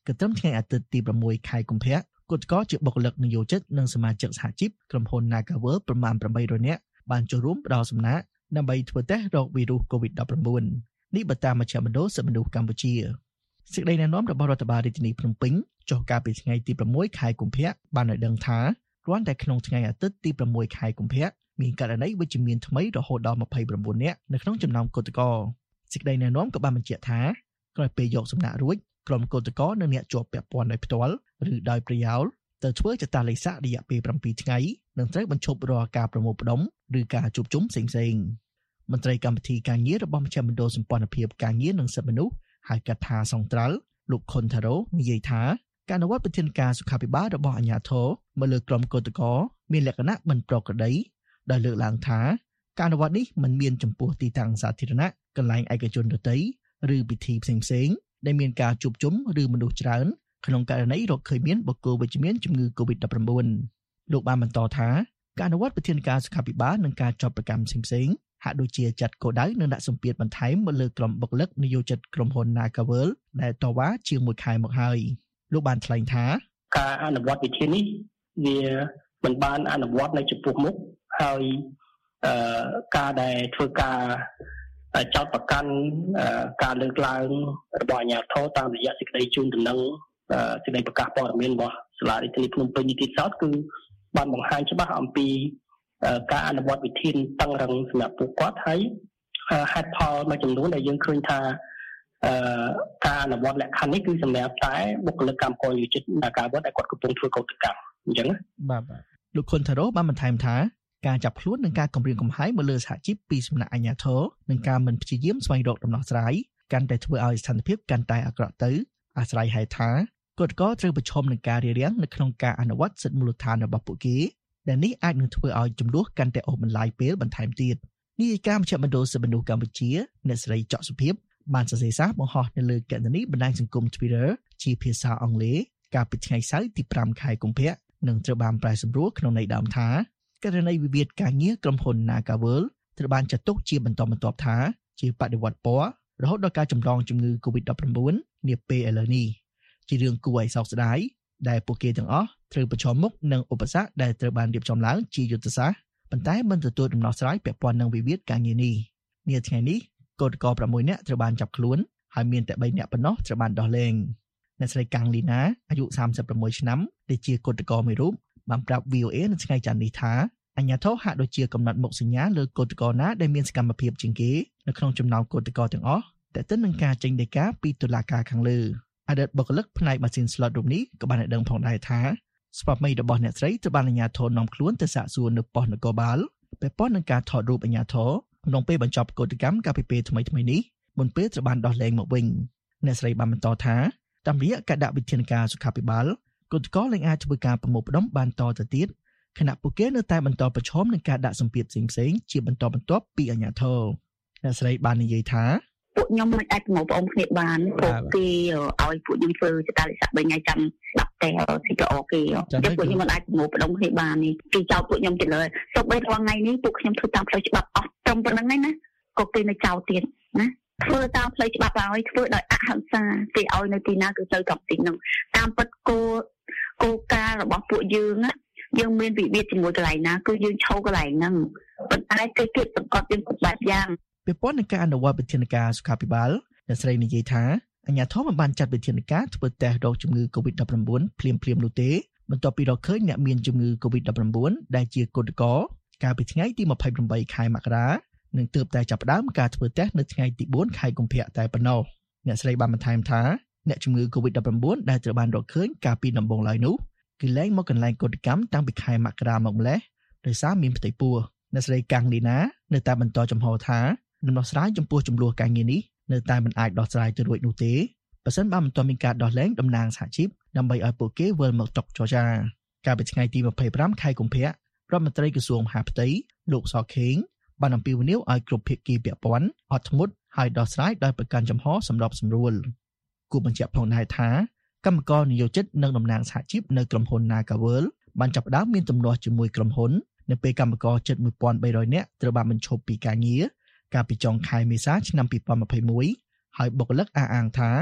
កត្រឹមថ្ងៃអាទិត្យទីប្រាំមួយខែកុម្ភៈគឧតកោជាបុគ្គលិកនយោជិតនិងសមាជិកសហជីពក្រុមហ៊ុន Nagavel ប្រមាណeight hundredនាក់បានចូលរួមផ្ដល់សំណាក់ដើម្បីធ្វើតេស្តរកវីរុស កូវីដ-19 នេះបើតាមមជ្ឈមណ្ឌលសិទ្ធិមនុស្សកម្ពុជាសេចក្តីណែនាំរបស់រដ្ឋបាលរាជធានីភ្នំពេញចុះកាលពីថ្ងៃទីប្រាំមួយខែកុម្ភៈបានឲ្យដឹងថាគ្រាន់តែក្នុងថ្ងៃអាទិត្យទីប្រាំមួយខែកុម្ភៈមានករណីវិជ្ជមានថ្មីរហូតដល់twenty-nineនាក់នៅក្នុងចំណោមគឧតកោសេចក្តីណែនាំក៏បានបញ្ជាក់ថាក្រោយពេលយកសំណាក់រួចក្រុមគឧតកោនិងអ្នកជាប់ពាក់ព័ន្ធដោយផ្ទាល់ឬដោយប្រយោលទៅធ្វើចតាឡេខរយៈពេលsevenថ្ងៃនឹងត្រូវបញ្ឈប់រាល់ការប្រមូលផ្ដុំឬការជួបជុំផ្សេងៗមន្ត្រីកម្មវិធីការងាររបស់មជ្ឈមណ្ឌលសម្ព័ន្ធភាពការងារនិងសិទ្ធិមនុស្សហៅកាត់ថាសង្ត្រាល់លោកខុនថារ៉ូនិយាយថាការអនុវត្តវិធានការសុខាភិបាលរបស់អាជ្ញាធរមកលើក្រុមគឧតកោមានលក្ខណៈមិនប្រក្រតីដោយលើកឡើងថាការអនុវត្តនេះមិនមានចំពោះទីតាំងសាធារណៈកន្លែងឯកជនដទៃឬពិធីផ្សេងៗដែលមានការជួបជុំឬមនុស្សច្រើនក្នុងករណីរកឃើញមានបុគ្គលវិជ្ជមានជំងឺ កូវីដ-19 លោកបានបន្តថាការអនុវត្តវិធានការសុខាភិបាលនិងការចាប់ប្រកាន់ផ្សេងៗហាក់ដូចជាចាត់គោលដៅនិងដាក់សម្ពាធបន្ថែមមកលើក្រុមបុគ្គលិកនយោជិតក្រុមហ៊ុន Nagavel ដែលតវ៉ាជាងមួយខែមកហើយលោកបានថ្លែងថាការអនុវត្តវិធាននេះវាមិនបានអនុវត្តនៅចំពោះមុខហើយអឺការដែលធ្វើការចោទប្រកាន់ការលើកឡើងរបស់អាជ្ញាធរតាមរយៈសេចក្តីជូនដំណឹងសេចក្តីប្រកាសព័ត៌មានរបស់សាលារដ្ឋាភិបាលភ្នំពេញនេះទៀតសោតគឺបានបង្ហាញច្បាស់អំពីការអនុវត្តវិធានតឹងរឹងសម្រាប់ពួកគាត់ហើយហេតុផលមួយចំនួនដែលយើងឃើញថាការអនុវត្តលក្ខខណ្ឌនេះគឺសម្រាប់តែបុគ្គលិកកម្មករយោជិតនៃការវត្តដែលគាត់កំពុងធ្វើកោតកម្មអញ្ចឹងបាទបាទលោកខុនថារ៉ូបានបន្ថែមថាការចាប់ខ្លួននិងការគំរាមកំហែងមកលើសហជីពពីសំណាក់អាជ្ញាធរនិងការមិនព្យាយាមស្វែងរកដំណោះស្រាយកាន់តែធ្វើឲ្យស្ថានភាពកាន់តែអាក្រក់ទៅអាស្រ័យហេតុថាគឧតកោត្រូវប្រឈមនឹងការរារាំងនៅក្នុងការអនុវត្តសិទ្ធិមូលដ្ឋានរបស់ពួកគេដែលនេះអាចនឹងធ្វើឲ្យចំនួនកាន់តែអូសបន្លាយពេលបន្ថែមទៀតនេះឯកការមជ្ឈមណ្ឌលសិទ្ធិមនុស្សកម្ពុជាអ្នកស្រីច័កសុភាពបានសរសេរសារបង្ហោះនៅលើគណនីបណ្ដាញសង្គម Twitter ជាភាសាអង់គ្លេសកាលពីថ្ងៃសៅរ៍ទីfiveខែកុម្ភៈនិងត្រូវបានប្រែសម្រួលក្នុងន័យដើមថាករណីវិវាទការងារក្រុមហ៊ុន Nagavel ត្រូវបានចាត់ទុកជាបន្តបន្ទាប់ថាជាបដិវត្តពណ៌រហូតដល់ការចម្លងជំងឺ កូវីដ-19 នាពេលឥឡូវនេះជារឿងគួរឲ្យសោកស្ដាយដែលពួកគេទាំងអស់ត្រូវប្រឈមមុខនឹងឧបសគ្គដែលត្រូវបានរៀបចំឡើងជាយុទ្ធសាស្ត្រប៉ុន្តែមិនទទួលដំណោះស្រាយពាក់ព័ន្ធនឹងវិវាទការងារនេះនាថ្ងៃនេះគឧតកោsixនាក់ត្រូវបានចាប់ខ្លួនហើយមានតែthreeនាក់ប៉ុណ្ណោះត្រូវបានដោះលែងអ្នកស្រីកាំងលីណាអាយុthirty-sixឆ្នាំដែលជាគឧតកោមួយរូបបានប្រាប់ V O A នៅថ្ងៃច័ន្ទនេះថាអាជ្ញាធរហាក់ដូចជាកំណត់មុខសញ្ញាលើគឧតកោណាដែលមានសកម្មភាពជាងគេនៅក្នុងចំណោមគឧតកោទាំងអស់តែទៅនឹងការចេញដីកាពីតុលាការខាងលើអតីតបុគ្គលិកផ្នែកម៉ាស៊ីន slot រូបនេះក៏បានឲ្យដឹងផងដែរថាស្វាមីរបស់អ្នកស្រីត្រូវបានអាជ្ញាធរនាំខ្លួនទៅសាកសួរនៅប៉ុស្តិ៍នគរបាលពាក់ព័ន្ធនឹងការថតរូបអាជ្ញាធរក្នុងពេលបញ្ចប់កោតកម្មកាលពីពេលថ្មីៗនេះមុនពេលត្រូវបានដោះលែងមកវិញអ្នកស្រីបានបន្តថាតាមរយៈការដាក់វិធានការសុខាភិបាលគឧតកោលែងអាចធ្វើការប្រមូលផ្ដុំបានតទៅទៀតខណៈពួកគេនៅតែបន្តប្រឈមនឹងការដាក់សម្ពាធផ្សេងៗជាបន្តបន្ទាប់ពីអាជ្ញាធរអ្នកស្រីបាននិយាយថាពួកខ្ញុំមិនអាចប្រមូលផ្ដុំគ្នាបានពួកគេឲ្យពួកខ្ញុំធ្វើចតាឡេខthreeថ្ងៃចាំស្ដាប់តែស៊ីក៏អូខេតែពួកខ្ញុំមិនអាចប្រមូលផ្ដុំគ្នាបាននេះគេចោទពួកខ្ញុំទៀតលើសូម្បីតែថ្ងៃនេះពួកខ្ញុំធ្វើតាមផ្លូវច្បាប់អស់ត្រឹមប៉ុណ្្នឹងឯណាក៏គេនៅចោទទៀតណាធ្វើតាមផ្លូវច្បាប់ហើយធ្វើដោយអហិង្សាគេឲ្យនៅទីណាគឺទៅតាមទីនោះតាមពិតគោលគោលការណ៍របស់ពួកយើងណាយើងមានវិវាទជាមួយកន្លែងណាគឺយើងឈរកន្លែងហ្នឹងប៉ុន្តែគេគិតសង្កត់យើងគ្រប់បែបយ៉ាងពាក់ព័ន្ធនឹងការអនុវត្តវិធានការសុខាភិបាលអ្នកស្រីនិយាយថាអាជ្ញាធរមិនបានចាត់វិធានការធ្វើតេស្តរកជំងឺ កូវីដ-19 ភ្លាមៗនោះទេបន្ទាប់ពីរកឃើញអ្នកមានជំងឺ កូវីដ-19 ដែលជាគឧតកោកាលពីថ្ងៃទីtwenty-eightខែមករានិងទើបតែចាប់ផ្ដើមការធ្វើតេស្តនៅថ្ងៃទីfourខែកុម្ភៈតែប៉ុណ្ណោះអ្នកស្រីបានបន្ថែមថាអ្នកជំងឺ កូវីដ-19 ដែលត្រូវបានរកឃើញកាលពីដំបូងឡើយនោះគឺលែងមកកន្លែងកោតកម្មតាំងពីខែមករាមកម្លេះដោយសារមានផ្ទៃពោះអ្នកស្រីកាំងលីណានៅតែបន្តចំហថាដំណោះស្រាយចំពោះចំនួនការងារនេះនៅតែមិនអាចដោះស្រាយទៅរួចនោះទេបើសិនបើមិនទាន់មានការដោះលែងតំណាងសហជីពដើម្បីឲ្យពួកគេវិលមកតុចរចាកាលពីថ្ងៃទីtwenty-fiveខែកុម្ភៈរដ្ឋមន្ត្រីក្រសួងមហាផ្ទៃលោកសខេងបានអំពាវនាវឲ្យគ្រប់ភាគីពាក់ព័ន្ធអត់ធ្មត់ហើយដោះស្រាយដោយប្រកាន់ចំហសម្របសម្រួលគូបញ្ជាក់ផងដែរថាកម្មករនិយោជិតនិងតំណាងសហជីពនៅក្រុមហ៊ុន Nagavel បានចាប់ផ្ដើមមានទំនាស់ជាមួយក្រុមហ៊ុននៅពេលកម្មករជិតone thousand three hundredនាក់ត្រូវបានបញ្ឈប់ពីការងារកាលពីចុងខែមេសាឆ្នាំtwenty twenty-oneហើយបុគ្គលិកអះអាងថា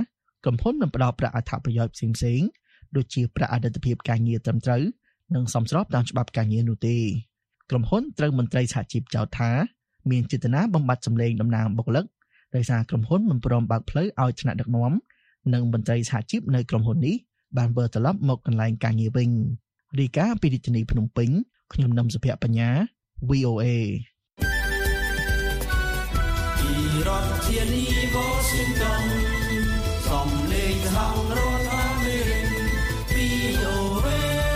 ក្រុមហ៊ុនមិនផ្ដល់ប្រាក់អត្ថប្រយោជន៍ផ្សេងៗដូចជាប្រាក់អតីតភាពការងារត្រឹមត្រូវនិងសមស្របតាមច្បាប់ការងារនោះទេក្រុមហ៊ុនត្រូវមន្ត្រីសហជីពចោទថាមានចេតនាបំបត្តិសម្លេងតំណាងបុគ្គលិកដោយសារក្រុមហ៊ុនមិនព្រមបើកផ្លូវឲ្យថ្នាក់ដឹកនាំនិងមន្ត្រីសហជីពនៅក្រុមហ៊ុននេះបានវិលត្រឡប់មកកន្លែងការងារវិញរាយការណ៍ពីរាជធានីភ្នំពេញខ្ញុំនឹមសុភ័ក្របញ្ញា វី អូ เอពីរដ្ឋធានី Washington សំឡេងហៅរដ្ឋអាមេរិក វី អូ เอ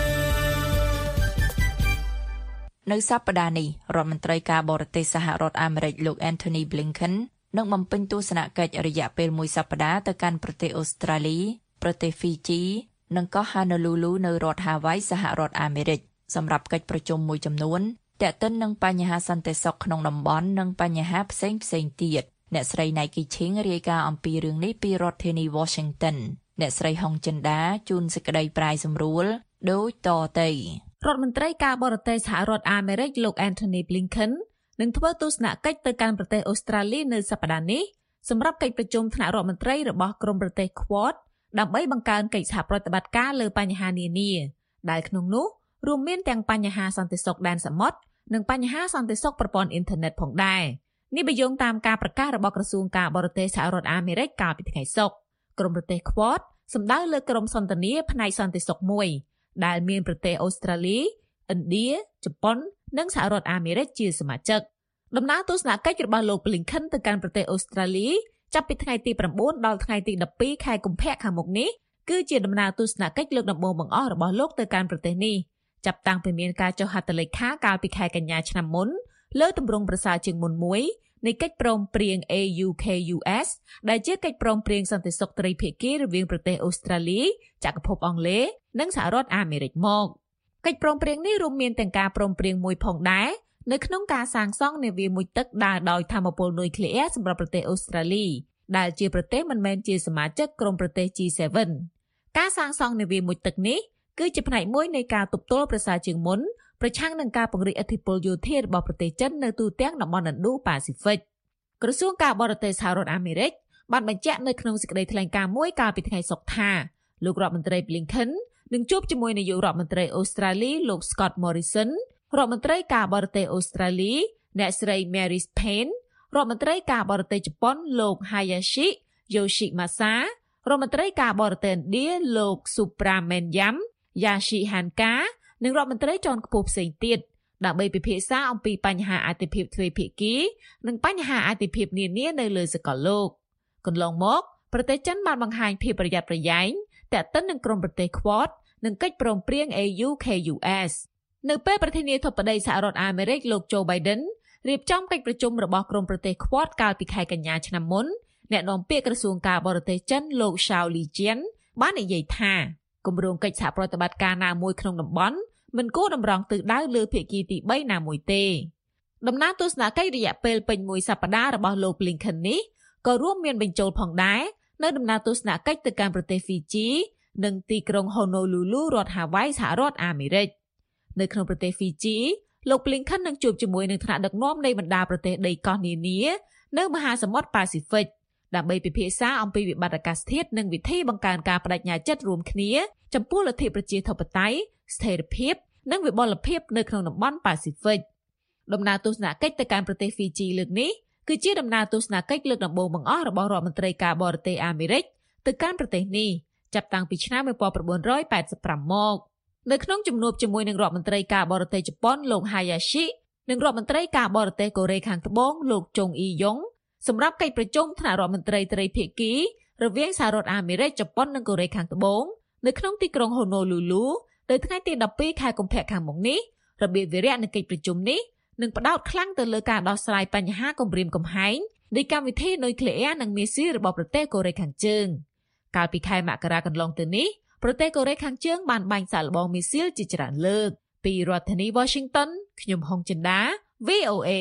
នៅសប្តាហ៍នេះរដ្ឋមន្ត្រីការបរទេសសហរដ្ឋអាមេរិកលោក Anthony Blinken នឹងបំពេញទស្សនកិច្ចរយៈពេលមួយសប្តាហ៍ទៅកាន់ប្រទេសអូស្ត្រាលីប្រទេសហ្វីជីនិងកោះ Honolulu នៅរដ្ឋ Hawaii សហរដ្ឋអាមេរិកសម្រាប់កិច្ចប្រជុំមួយចំនួនទាក់ទិននឹងបញ្ហាសន្តិសុខក្នុងតំបន់និងបញ្ហាផ្សេងផ្សេងទៀតអ្នកស្រី Nike Ching រាយការណ៍អំពីរឿងនេះពីរដ្ឋធានី Washington អ្នកស្រី Hong Chinda ជូនសេចក្តីប្រាយសម្រួលដូចតទៅរដ្ឋមន្ត្រីការបរទេសសហរដ្ឋអាមេរិកលោក Anthony Blinken នឹងធ្វើទស្សនកិច្ចទៅកាន់ប្រទេសអូស្ត្រាលីនៅសប្តាហ៍នេះសម្រាប់កិច្ចប្រជុំថ្នាក់រដ្ឋមន្ត្រីរបស់ក្រុមប្រទេស Quad ដើម្បីបង្កើនកិច្ចសហប្រតិបត្តិការលើបញ្ហានានាដែលក្នុងនោះរួមមានទាំងបញ្ហាសន្តិសុខដែនសមុទ្រនិងបញ្ហាសន្តិសុខប្រព័ន្ធអ៊ីនធឺណិតផងដែរនេះបញ្យងតាមការប្រកាសរបស់ក្រសួងការបរទេសសហរដ្ឋអាមេរិកកាលពីថ្ងៃសុក្រក្រុមប្រទេស Quad សម្ដៅលើក្រុមសន្ទនាផ្នែកសន្តិសុខមួយដែលមានប្រទេសអូស្ត្រាលីឥណ្ឌាជប៉ុននិងសហរដ្ឋអាមេរិកជាសមាជិកដំណើរទស្សនកិច្ចរបស់លោក Blinken ទៅកាន់ប្រទេសអូស្ត្រាលីចាប់ពីថ្ងៃទី៩ដល់ថ្ងៃទីដប់ពីរខែកុម្ភៈខាងមុខនេះគឺជាដំណើរទស្សនកិច្ចលើកដំបូងបង្អស់របស់លោកទៅកាន់ប្រទេសនេះចាប់តាំងពីមានការចុះហត្ថលេខាកាលពីខែកញ្ញាឆ្នាំមុនលើទម្រង់ប្រសើរជាងមុនមួយនៃកិច្ចព្រមព្រៀង A U K U S ដែលជាកិច្ចព្រមព្រៀងសន្តិសុខត្រីភាគីរវាងប្រទេសអូស្ត្រាលីចក្រភពអង់គ្លេសនិងសហរដ្ឋអាមេរិកមកកិច្ចព្រមព្រៀងនេះរួមមានទាំងការព្រមព្រៀងមួយផងដែរនៅក្នុងការសាងសង់នាវាមួយទឹកដើរដោយថាមពលនុយក្លេអ៊ែរសម្រាប់ប្រទេសអូស្ត្រាលីដែលជាប្រទេសមិនមែនជាសមាជិកក្រុមប្រទេស G សេ븐 ការសាងសង់នាវាមួយទឹកនេះគឺជាផ្នែកមួយនៃការទប់ទល់ប្រសើរជាងមុនប្រឆាំងនឹងការពង្រីកឥទ្ធិពលយោធារបស់ប្រទេសចិននៅទូទាំងតំបន់ Indo-Pacific ក្រសួងការបរទេសសហរដ្ឋអាមេរិកបានបញ្ជាក់នៅក្នុងសេចក្តីថ្លែងការណ៍មួយកាលពីថ្ងៃសុក្រថាលោករដ្ឋមន្ត្រី Blinken នឹងជួបជាមួយនាយករដ្ឋមន្ត្រីអូស្ត្រាលីលោក Scott Morrison រដ្ឋមន្ត្រីការបរទេសអូស្ត្រាលីអ្នកស្រី Marise Payne រដ្ឋមន្ត្រីការបរទេសជប៉ុនលោក Hayashi Yoshimasa រដ្ឋមន្ត្រីការបរទេសឥណ្ឌាលោក Subrahmanyam Yashihankar និងរដ្ឋមន្ត្រីជាន់ខ្ពស់ផ្សេងទៀតដើម្បីពិភាក្សាអំពីបញ្ហាអាទិភាពទ្វេភាគីនិងបញ្ហាអាទិភាពនានានៅលើសកលលោកកន្លងមកប្រទេសចិនបានបង្ហាញភាពប្រយ័ត្នប្រយែងទាក់ទិននឹងក្រុមប្រទេស Quad និងកិច្ចព្រមព្រៀង A U K U S នៅពេលប្រធានាធិបតីសហរដ្ឋអាមេរិកលោក Joe Biden រៀបចំកិច្ចប្រជុំរបស់ក្រុមប្រទេស Quad កាលពីខែកញ្ញាឆ្នាំមុនអ្នកនាំពាក្យក្រសួងការបរទេសចិនលោក Shao Lijian បាននិយាយថាគម្រោងកិច្ចសហប្រតិបត្តិការណាមួយក្នុងតំបន់មិនគួរតម្រង់ទិសដៅលើភាគីទីបីណាមួយទេដំណើរទស្សនកិច្ចរយៈពេលពេញមួយសប្តាហ៍របស់លោក Blinken នេះក៏រួមមានបញ្ចូលផងដែរនៅដំណើរទស្សនកិច្ចទៅកាន់ប្រទេស Fiji និងទីក្រុង Honolulu រដ្ឋ Hawaii សហរដ្ឋអាមេរិកនៅក្នុងប្រទេស Fiji លោក Blinken នឹងជួបជាមួយនឹងថ្នាក់ដឹកនាំនៃបណ្ដាប្រទេសដីកោះនានានៅមហាសមុទ្រប៉ាស៊ីហ្វិកដើម្បីពិភាក្សាអំពីវិបត្តិអាកាសធាតុនិងវិធីបង្កើនការបដិញ្ញាចិត្តរួមគ្នាចំពោះលទ្ធិប្រជាធិបតេយ្យស្ថិរភាពនិងវិបុលភាពនៅក្នុងតំបន់ប៉ាស៊ីហ្វិកដំណើរទស្សនកិច្ចទៅកាន់ប្រទេស Fiji លើកនេះគឺជាដំណើរទស្សនកិច្ចលើកដំបូងបង្អស់របស់រដ្ឋមន្ត្រីការបរទេសអាមេរិកទៅកាន់ប្រទេសនេះចាប់តាំងពីឆ្នាំmột nghìn chín trămแปดสิบห้าមកនៅក្នុងជំនួបជាមួយនឹងរដ្ឋមន្ត្រីការបរទេសជប៉ុនលោក Hayashi និងរដ្ឋមន្ត្រីការបរទេសកូរ៉េខាងត្បូងលោក Chung Eui-yong សម្រាប់កិច្ចប្រជុំថ្នាក់រដ្ឋមន្ត្រីត្រីភាគីរវាងសហរដ្ឋអាមេរិកជប៉ុននិងកូរ៉េខាងត្បូងនៅក្នុងទីក្រុង Honolulu នៅថ្ងៃទីដប់ពីរខែកុម្ភៈខាងមុខនេះរបៀបវារៈនៃកិច្ចប្រជុំនេះនឹងផ្ដោតខ្លាំងទៅលើការដោះស្រាយបញ្ហាគំរាមកំហែងនៃកម្មវិធីនុយក្លេអ៊ែរនិងមីស៊ីលរបស់ប្រទេសកូរ៉េខាងជើងកាលពីខែមករាកន្លងទៅនេះប្រទេសកូរ៉េខាងជើងបានបាញ់សាកល្បងមីស៊ីលជាច្រើនលើកពីរដ្ឋធានី Washington ខ្ញុំហុងចិន្តា V O A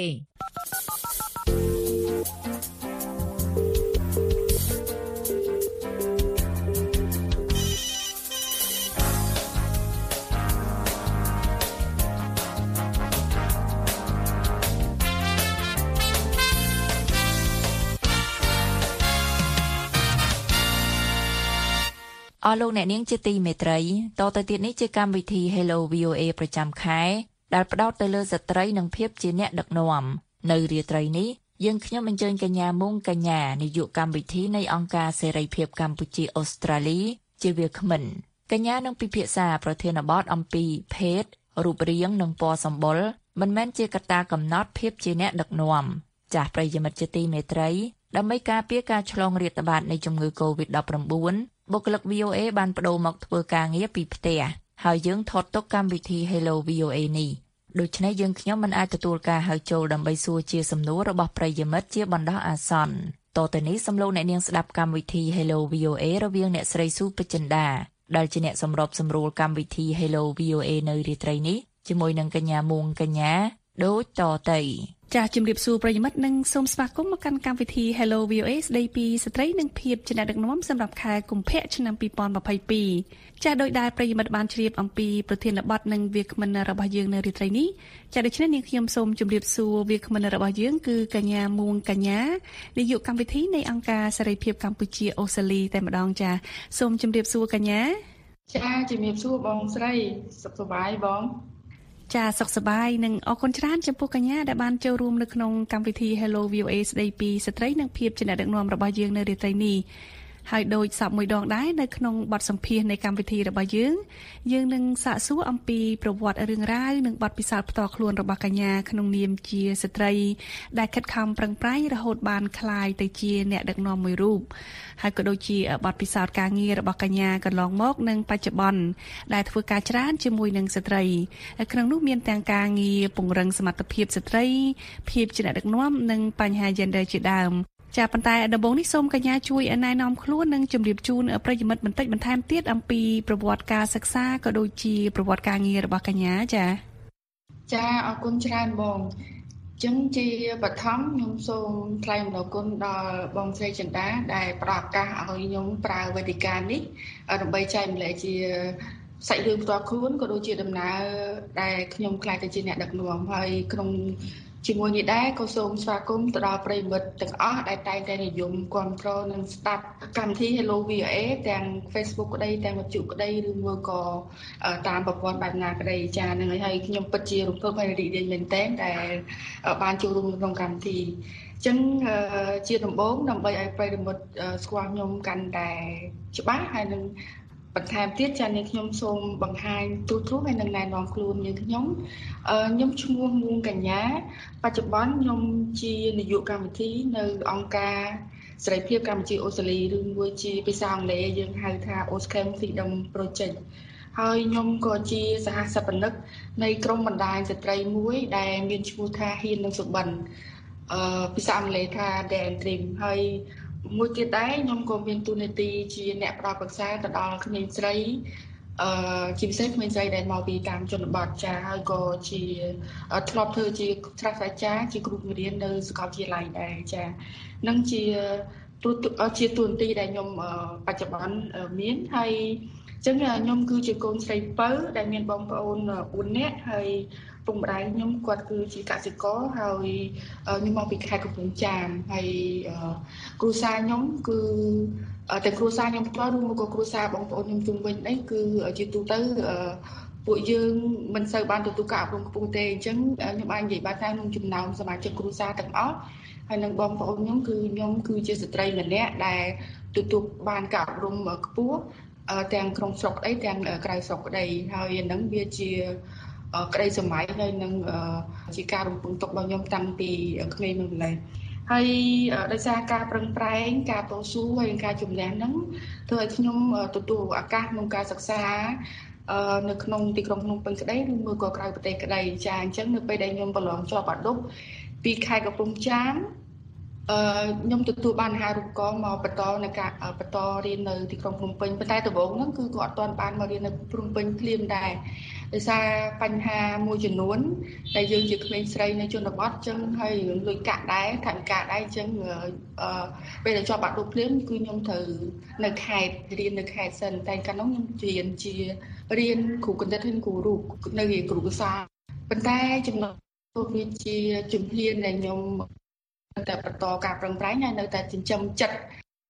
អស់លោកអ្នកនាងជាទីមេត្រីតទៅទៀតនេះជាកម្មវិធី Hello វី អូ เอ ប្រចាំខែដែលផ្ដោតទៅលើស្ត្រីនិងភាពជាអ្នកដឹកនាំនៅរាត្រីនេះយើងខ្ញុំអញ្ជើញកញ្ញាមុងកញ្ញានាយកកម្មវិធីនៃអង្គការសេរីភាពកម្ពុជាអូស្ត្រាលីជាវាគ្មិនកញ្ញានឹងពិភាក្សាប្រធានបទអំពីភេទរូបរាងនិងពណ៌សម្បុរមិនមែនជាកត្តាកំណត់ភាពជាអ្នកដឹកនាំចាស់ប្រិយមិត្តជាទីមេត្រីដើម្បីការពារការឆ្លងរាតត្បាតនៃជំងឺ កូវីដ ដប់ប្រាំបួន បុគ្គលិក វី អូ เอ បានប្តូរមកធ្វើការងារពីផ្ទះហើយយើងថតទុកកម្មវិធី Hello វី អូ เอ នេះដូច្នេះយើងខ្ញុំមិនអាចទទួលការហៅចូលដើម្បីសួរជាសំណួររបស់ប្រិយមិត្តជាបណ្ដោះអាសន្នតទៅនេះសំឡេងអ្នកនាងស្ដាប់កម្មវិធី Hello វី អូ เอ រវាងអ្នកស្រីស៊ូពេជ្រចិន្តាដែលជាអ្នកសម្របសម្រួលកម្មវិធី Hello វី អូ เอ នៅរាត្រីនេះជាមួយនឹងកញ្ញាមួងកញ្ញាដូចតទៅចាស់ជំរាបសួរប្រិយមិត្តនិងសូមស្វាគមន៍មកកាន់កម្មវិធី Hello វី អូ เอ ស្ដីពីស្ត្រីនិងភាពជាអ្នកដឹកនាំសម្រាប់ខែកុម្ភៈឆ្នាំពីរពាន់ម្ភៃពីរចាស់ដោយដែលប្រិយមិត្តបានជ្រាបអំពីប្រធានបទនិងវាគ្មិនរបស់យើងនៅរាត្រីនេះចាស់ដូច្នេះនាងខ្ញុំសូមជម្រាបសួរវាគ្មិនរបស់យើងគឺកញ្ញាមួងកញ្ញានាយកកម្មវិធីនៃអង្គការសេរីភាពកម្ពុជាអូស្ត្រាលីតែម្ដងចាស់សូមជម្រាបសួរកញ្ញាចា៎ជំរាបសួរបងស្រីសុខសប្បាយបងចាសុខសប្បាយនិងអរគុណច្រើនចំពោះកញ្ញាដែលបានចូលរួមនៅក្នុងកម្មវិធី Hello វី អូ เอ ស្ដីពីស្ត្រីនិងភាពជាអ្នកដឹកនាំរបស់យើងនៅរាត្រីនេះហើយដូចសពមួយដងដែរនៅក្នុងបទសម្ភាសន៍នៃកម្មវិធីរបស់យើងយើងនឹងសាកសួរអំពីប្រវត្តិរឿងរ៉ាវនិងបទពិសោធន៍ផ្ទាល់ខ្លួនរបស់កញ្ញាក្នុងនាមជាស្ត្រីដែលខិតខំប្រឹងប្រែងរហូតបានក្លាយទៅជាអ្នកដឹកនាំមួយរូបហើយក៏ដូចជាបទពិសោធន៍ការងាររបស់កញ្ញាកន្លងមកនិងបច្ចុប្បន្នដែលធ្វើការច្រើនជាមួយនឹងស្ត្រីក្នុងនោះមានទាំងការងារពង្រឹងសមត្ថភាពស្ត្រីភាពជាអ្នកដឹកនាំនិងបញ្ហា gender ជាដើមចាប៉ុន្តែដំបូងនេះសូមកញ្ញាជួយណែនាំខ្លួននិងជម្រាបជូនប្រិយមិត្តបន្តិចបន្ថែមទៀតអំពីប្រវត្តិការសិក្សាក៏ដូចជាប្រវត្តិការងាររបស់កញ្ញាចាចាអរគុណច្រើនបងចឹងជាបឋមខ្ញុំសូមថ្លែងអំណរគុណដល់បងស្រីចិន្តាដែលផ្ដល់ឱកាសឲ្យខ្ញុំប្រើវេទិកានេះដើម្បីចែកម្លែកជាសាច់រឿងផ្ទាល់ខ្លួនក៏ដូចជាដំណើរដែលខ្ញុំខ្លាចទៅជាអ្នកដឹកនាំហើយក្នុងជាមួយនេះដែរក៏សូមស្វាគមន៍ទៅដល់ប្រិយមិត្តទាំងអស់ដែលតែងតែនិយមគ្រប់គ្រងនិងស្ដាប់កម្មវិធី Hello វី អូ เอ ទាំង Facebook ក្តីទាំងវិទ្យុក្តីឬមួយក៏តាមប្រព័ន្ធបែបណាក្តីចា៎នឹងហើយខ្ញុំពិតជារំភើបហើយរីករាយមែនទែនដែលបានចូលរួមក្នុងកម្មវិធីអញ្ចឹងជាដំបូងដើម្បីឲ្យប្រិយមិត្តស្គាល់ខ្ញុំកាន់តែច្បាស់ហើយនឹងបន្ថែមទៀតចា៎នាងខ្ញុំសូមបង្ហាញទូទ្រូងហើយនឹងណែនាំខ្លួនយើងខ្ញុំខ្ញុំឈ្មោះមួងកញ្ញាបច្ចុប្បន្នខ្ញុំជានាយកកម្មវិធីនៅអង្គការសេរីភាពកម្ពុជាអូស្ត្រាលីឬមួយជាភាសាអង់គ្លេសយើងហៅថា Australian Freedom Project ហើយខ្ញុំក៏ជាសហសិទ្ធិនិកនៃក្រុមបណ្ដាញស្ត្រីមួយដែលមានឈ្មោះថាហ៊ាននិងសុបិនអឺភាសាអង់គ្លេសថា Dare and Dream ហើយមួយទៀតដែរខ្ញុំក៏មានតួនាទីជាអ្នកផ្ដល់ប្រឹក្សាទៅដល់ក្មេងស្រីអឺជាពិសេសក្មេងស្រីដែលមកពីតាមជនបទចាហើយក៏ជាធ្លាប់ធ្វើជាត្រាស់អាចារ្យជាគ្រូបង្រៀននៅសាកលវិទ្យាល័យដែរចានឹងជាទូជាតួនាទីដែលខ្ញុំបច្ចុប្បន្នមានហើយអញ្ចឹងខ្ញុំគឺជាកូនស្រីពៅដែលមានបងប្អូនបួននាក់ហើយពុកម្ដាយខ្ញុំគាត់គឺជាកសិករហើយខ្ញុំមកពីខេត្តកំពង់ចាមហើយគ្រួសារខ្ញុំគឺតែគ្រួសារខ្ញុំផ្ទាល់ឬមកក៏គ្រួសារបងប្អូនខ្ញុំជុំវិញនេះគឺជាទូទៅពួកយើងមិនសូវបានទទួលការអប់រំខ្ពស់ទេអញ្ចឹងខ្ញុំអាចនិយាយបានថាក្នុងចំណោមសមាជិកគ្រួសារទាំងអស់ហើយនឹងបងប្អូនខ្ញុំគឺខ្ញុំគឺជាស្ត្រីម្នាក់ដែលទទួលបានការអប់រំខ្ពស់ទាំងក្នុងស្រុកក្តីទាំងក្រៅស្រុកក្តីហើយហ្នឹងវាជាក្តីសម័យហើយនឹងជាការរំពឹងទុករបស់ខ្ញុំតាំងពីក្មេងមកម្ល៉េះហើយដោយសារការប្រឹងប្រែងការតស៊ូហើយការជំនះហ្នឹងធ្វើឲ្យខ្ញុំទទួលឱកាសក្នុងការសិក្សានៅក្នុងទីក្រុងភ្នំពេញក្តីឬមួយក៏ក្រៅប្រទេសក្តីចាអញ្ចឹងនៅពេលដែលខ្ញុំប្រឡងជាប់បាក់ឌុបពីខេត្តកំពង់ចាមអឺខ្ញុំទទួលបានអាហារូបករណ៍មកបន្តនៅការបន្តរៀននៅទីក្រុងភ្នំពេញប៉ុន្តែដំបូងហ្នឹងគឺគាត់អត់ទាន់បានមករៀននៅភ្នំពេញភ្លាមដែរដោយសារបញ្ហាមួយចំនួនដែលយើងជាក្មេងស្រីនៅជនបទចឹងហើយលុយកាក់ដែរថវិកាដែរចឹងអឺពេលដែលជាប់បាក់ឌុបភ្លាមគឺខ្ញុំត្រូវនៅខេត្តរៀននៅខេត្តសិនតែកាលនោះខ្ញុំរៀនជារៀនគ្រូគណិតហើយគ្រូរូបនៅរៀនគ្រូភាសាប៉ុន្តែចំណុចវាជាជំហានដែលខ្ញុំតែបន្តការប្រឹងប្រែងហើយនៅតែចិញ្ចឹមចិត្ត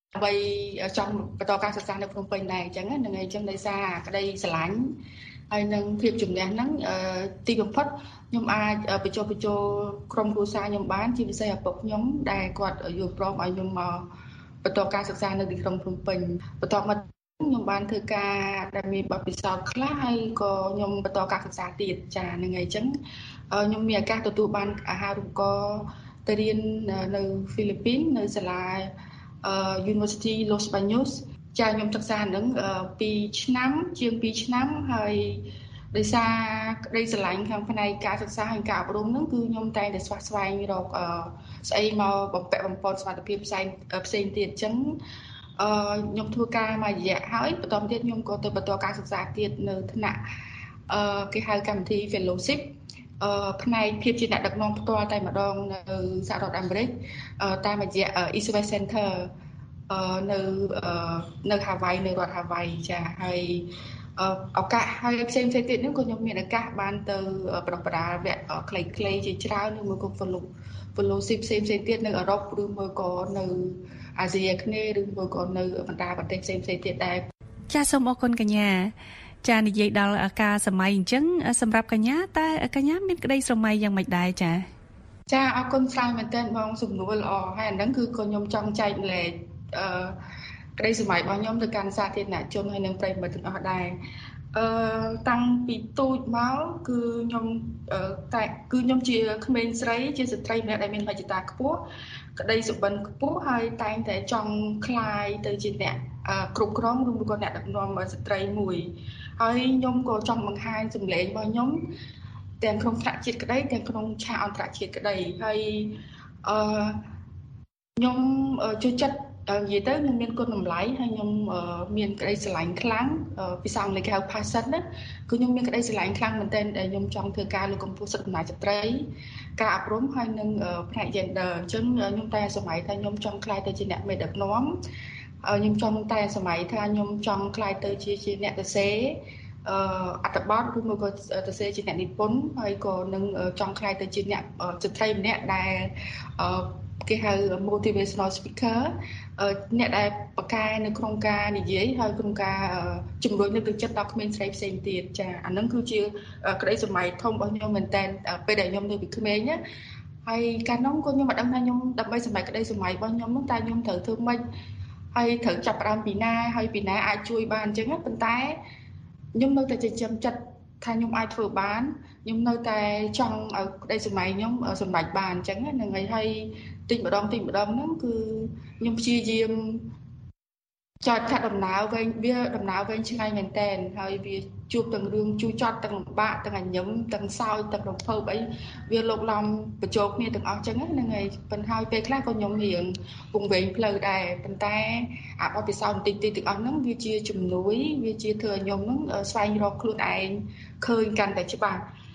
ដើម្បីចង់បន្តការសិក្សានៅភ្នំពេញដែរអញ្ចឹងហ្នឹងហើយអញ្ចឹងដោយសារក្តីស្រឡាញ់ហើយនឹងភាពជំនះហ្នឹងទីបំផុតខ្ញុំអាចបញ្ចុះបញ្ចូលក្រុមគ្រួសារខ្ញុំបានជាពិសេសឪពុកខ្ញុំដែលគាត់យល់ព្រមឲ្យខ្ញុំមកបន្តការសិក្សានៅទីក្រុងភ្នំពេញបន្តមកខ្ញុំបានធ្វើការដែលមានបទពិសោធន៍ខ្លះហើយក៏ខ្ញុំបន្តការសិក្សាទៀតចាហ្នឹងហើយអញ្ចឹងខ្ញុំមានឱកាសទទួលបានអាហារូបករណ៍ទៅរៀននៅហ្វីលីពីននៅសាលា University Los Baños ចាខ្ញុំសិក្សាហ្នឹងពីរឆ្នាំជាងពីរឆ្នាំហើយដោយសារក្តីស្រឡាញ់ខាងផ្នែកការសិក្សាហើយការអប់រំហ្នឹងគឺខ្ញុំតែងតែស្វះស្វែងរកស្អីមកបំពាក់បំពន់សមត្ថភាពផ្សេងផ្សេងទៀតអញ្ចឹងអឺខ្ញុំធ្វើការមួយរយៈហើយបន្តទៀតខ្ញុំក៏ទៅបន្តការសិក្សាទៀតនៅថ្នាក់អឺគេហៅកម្មវិធី Fellowship អឺផ្នែកភាពជាអ្នកដឹកនាំផ្ទាល់តែម្ដងនៅសហរដ្ឋអាមេរិកតាមរយៈ East West Center អឺនៅនៅ Hawaii នៅរដ្ឋ Hawaii ចាហើយឱកាសហើយផ្សេងៗទៀតហ្នឹងក៏ខ្ញុំមានឱកាសបានទៅប្រដៅវគ្គខ្លីៗជាច្រើននៅមួយក៏ Fellowship ផ្សេងៗទៀតនៅអឺរ៉ុបឬមួយក៏នៅអាស៊ីអាគ្នេយ៍ឬមួយក៏នៅបណ្ដាប្រទេសផ្សេងៗទៀតដែរចាសសូមអរគុណកញ្ញាចានិយាយដល់ការសម័យអញ្ចឹងសម្រាប់កញ្ញាតែកញ្ញាមានក្តីស្រមៃយ៉ាងម៉េចដែរចាចាអរគុណច្រើនមែនទែនបងសំណួរល្អហើយអាហ្នឹងគឺក៏ខ្ញុំចង់ចែកលែកអឺក្តីសម័យរបស់ខ្ញុំទៅកាន់សាធារណជនហើយនិងប្រិយមិត្តទាំងអស់ដែរអឺតាំងពីទូចមកគឺខ្ញុំតែគឺខ្ញុំជាក្មេងស្រីជាស្ត្រីម្នាក់ដែលមានវិជ្ជាតាខ្ពស់ក្តីសុបិនខ្ពស់ហើយតែងតែចង់ក្លាយទៅជាអ្នកគ្រប់គ្រងឬមួយក៏អ្នកដឹកនាំស្ត្រីមួយហើយខ្ញុំក៏ចង់បង្ហាញសម្លេងរបស់ខ្ញុំទាំងក្នុងថ្នាក់ជាតិក្តីទាំងក្នុងឆាកអន្តរជាតិក្តីហើយអឺខ្ញុំចូលចិត្តនិយាយទៅខ្ញុំមានគុណតម្លៃហើយខ្ញុំមានក្តីស្រឡាញ់ខ្លាំងភាសាអង់គ្លេសគេហៅ passion ណាគឺខ្ញុំមានក្តីស្រឡាញ់ខ្លាំងមែនទែនដែលខ្ញុំចង់ធ្វើការលើកកម្ពស់សិទ្ធិអំណាចស្ត្រីការអប់រំហើយនឹងផ្នែក gender អញ្ចឹងខ្ញុំតែសម័យថាខ្ញុំចង់ក្លាយទៅជាអ្នកមេដឹកនាំខ្ញុំចង់តែសម័យថាខ្ញុំចង់ក្លាយទៅជាជាអ្នកសរសេរអឺអត្ថបទឬមួយក៏សរសេរជាអ្នកនិពន្ធហើយក៏នឹងចង់ក្លាយទៅជាអ្នកស្ត្រីម្នាក់ដែលអឺគេហៅ motivational speaker អ្នកដែលបកកែនៅក្នុងការនិយាយហើយក្នុងការជំរុញលើកទឹកចិត្តដល់ក្មេងស្រីផ្សេងទៀតចាអាហ្នឹងគឺជាក្តីសម័យធំរបស់ខ្ញុំមែនតើពេលដែលខ្ញុំនៅពីក្មេងណាហើយកាលនោះក៏ខ្ញុំមិនដឹងថាខ្ញុំដើម្បីសម័យក្តីសម័យរបស់ខ្ញុំនោះតែខ្ញុំត្រូវធ្វើម៉េចហើយត្រូវចាប់ផ្ដើមពីណាហើយពីណាអាចជួយបានអញ្ចឹងប៉ុន្តែខ្ញុំនៅតែចិញ្ចឹមចិត្តថាខ្ញុំអាចធ្វើបានខ្ញុំនៅតែចង់ឲ្យក្តីសម័យខ្ញុំសម្រេចបានអញ្ចឹងហ្នឹងហើយហើយតិចម្ដងតិចម្ដងហ្នឹងគឺខ្ញុំព្យាយាមចតកាត់ដំណើរវែងវាដំណើរវែងឆ្ងាយមែនតើហើយវាជួបទាំងរឿងជួចចត់ទាំងលំបាកទាំងអញ្ញឹមទាំងសោយទាំងរំភើបអីវាលោកឡំបញ្ចូលគ្នាទាំងអស់អញ្ចឹងហ្នឹងហើយប៉ុន្តែពេលខ្លះក៏ខ្ញុំរៀងពងវែងផ្លូវដែរប៉ុន្តែអាបទពិសោធន៍បន្តិចតិចទាំងអស់ហ្នឹងវាជាជំនួយវាជាធ្វើឲ្យខ្ញុំហ្នឹងស្វែងរកខ្លួនឯងឃើញកាន់តែច្បាស់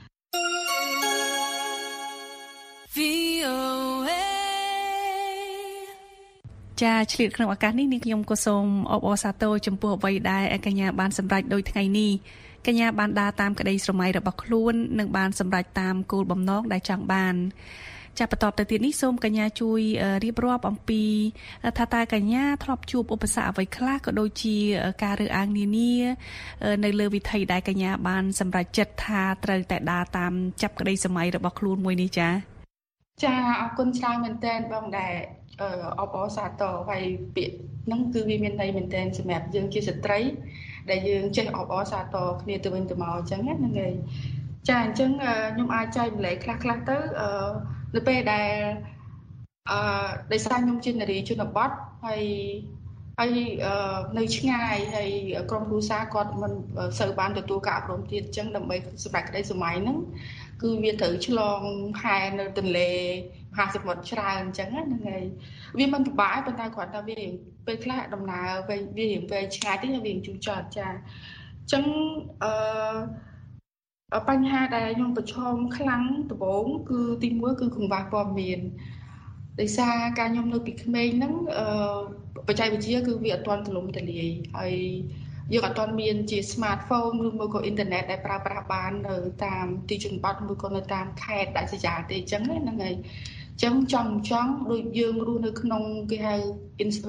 ចាឆ្លៀតក្នុងឱកាសនេះនាងខ្ញុំក៏សូមអបអរសាទរចំពោះអ្វីដែលកញ្ញាបានសម្រេចដោយថ្ងៃនេះកញ្ញាបានដើរតាមក្តីស្រមៃរបស់ខ្លួននិងបានសម្រេចតាមគោលបំណងដែលចង់បានចាបន្តទៅទៀតនេះសូមកញ្ញាជួយរៀបរាប់អំពីថាតើកញ្ញាធ្លាប់ជួបឧបសគ្គអ្វីខ្លះក៏ដូចជាការរើសអើងនានានៅលើវិថីដែលកញ្ញាបានសម្រេចចិត្តថាត្រូវតែដើរតាមចាប់ក្តីសម័យរបស់ខ្លួនមួយនេះចាចាអរគុណច្រើនមែនទែនបងដែលអបអរសាទរហើយពាក្យហ្នឹងគឺវាមានន័យមែនទែនសម្រាប់យើងជាស្ត្រីដែលយើងចេះអបអរសាទរគ្នាទៅវិញទៅមកអញ្ចឹងហ្នឹងហើយចាអញ្ចឹងខ្ញុំអាចចែកម្លែកខ្លះខ្លះទៅនៅពេលដែលអឺដោយសារខ្ញុំជានារីជនបទហើយហើយនៅឆ្ងាយហើយក្រុមគ្រួសារគាត់មិនសូវបានទទួលការអប់រំទៀតអញ្ចឹងដើម្បីសម្រាប់ក្តីសម័យហ្នឹងគឺវាត្រូវឆ្លងហែនៅទន្លេមហាសមុទ្រច្រើនអញ្ចឹងហ្នឹងហើយវាមិនពិបាកប៉ុន្តែគ្រាន់តែវាពេលខ្លះដំណើរវាវាវែងឆ្ងាយតិចហើយវាជូរចត់ចាអញ្ចឹងអឺបញ្ហាដែលខ្ញុំប្រឈមខ្លាំងដំបូងគឺទីមួយគឺកង្វះព័ត៌មានដោយសារការខ្ញុំនៅពីក្មេងហ្នឹងអឺបច្ចេកវិទ្យាគឺវាអត់ទាន់ទូលំទូលាយហើយយើងអត់ទាន់មានជា smartphone ឬមួយក៏អ៊ីនធឺណិតដែលប្រើប្រាស់បាននៅតាមទីជនបទឬក៏នៅតាមខេត្តដាច់ស្រយាលទេអញ្ចឹងហ្នឹងហើយអញ្ចឹងចង់ចង់ដូចយើងរស់នៅក្នុងគេហៅ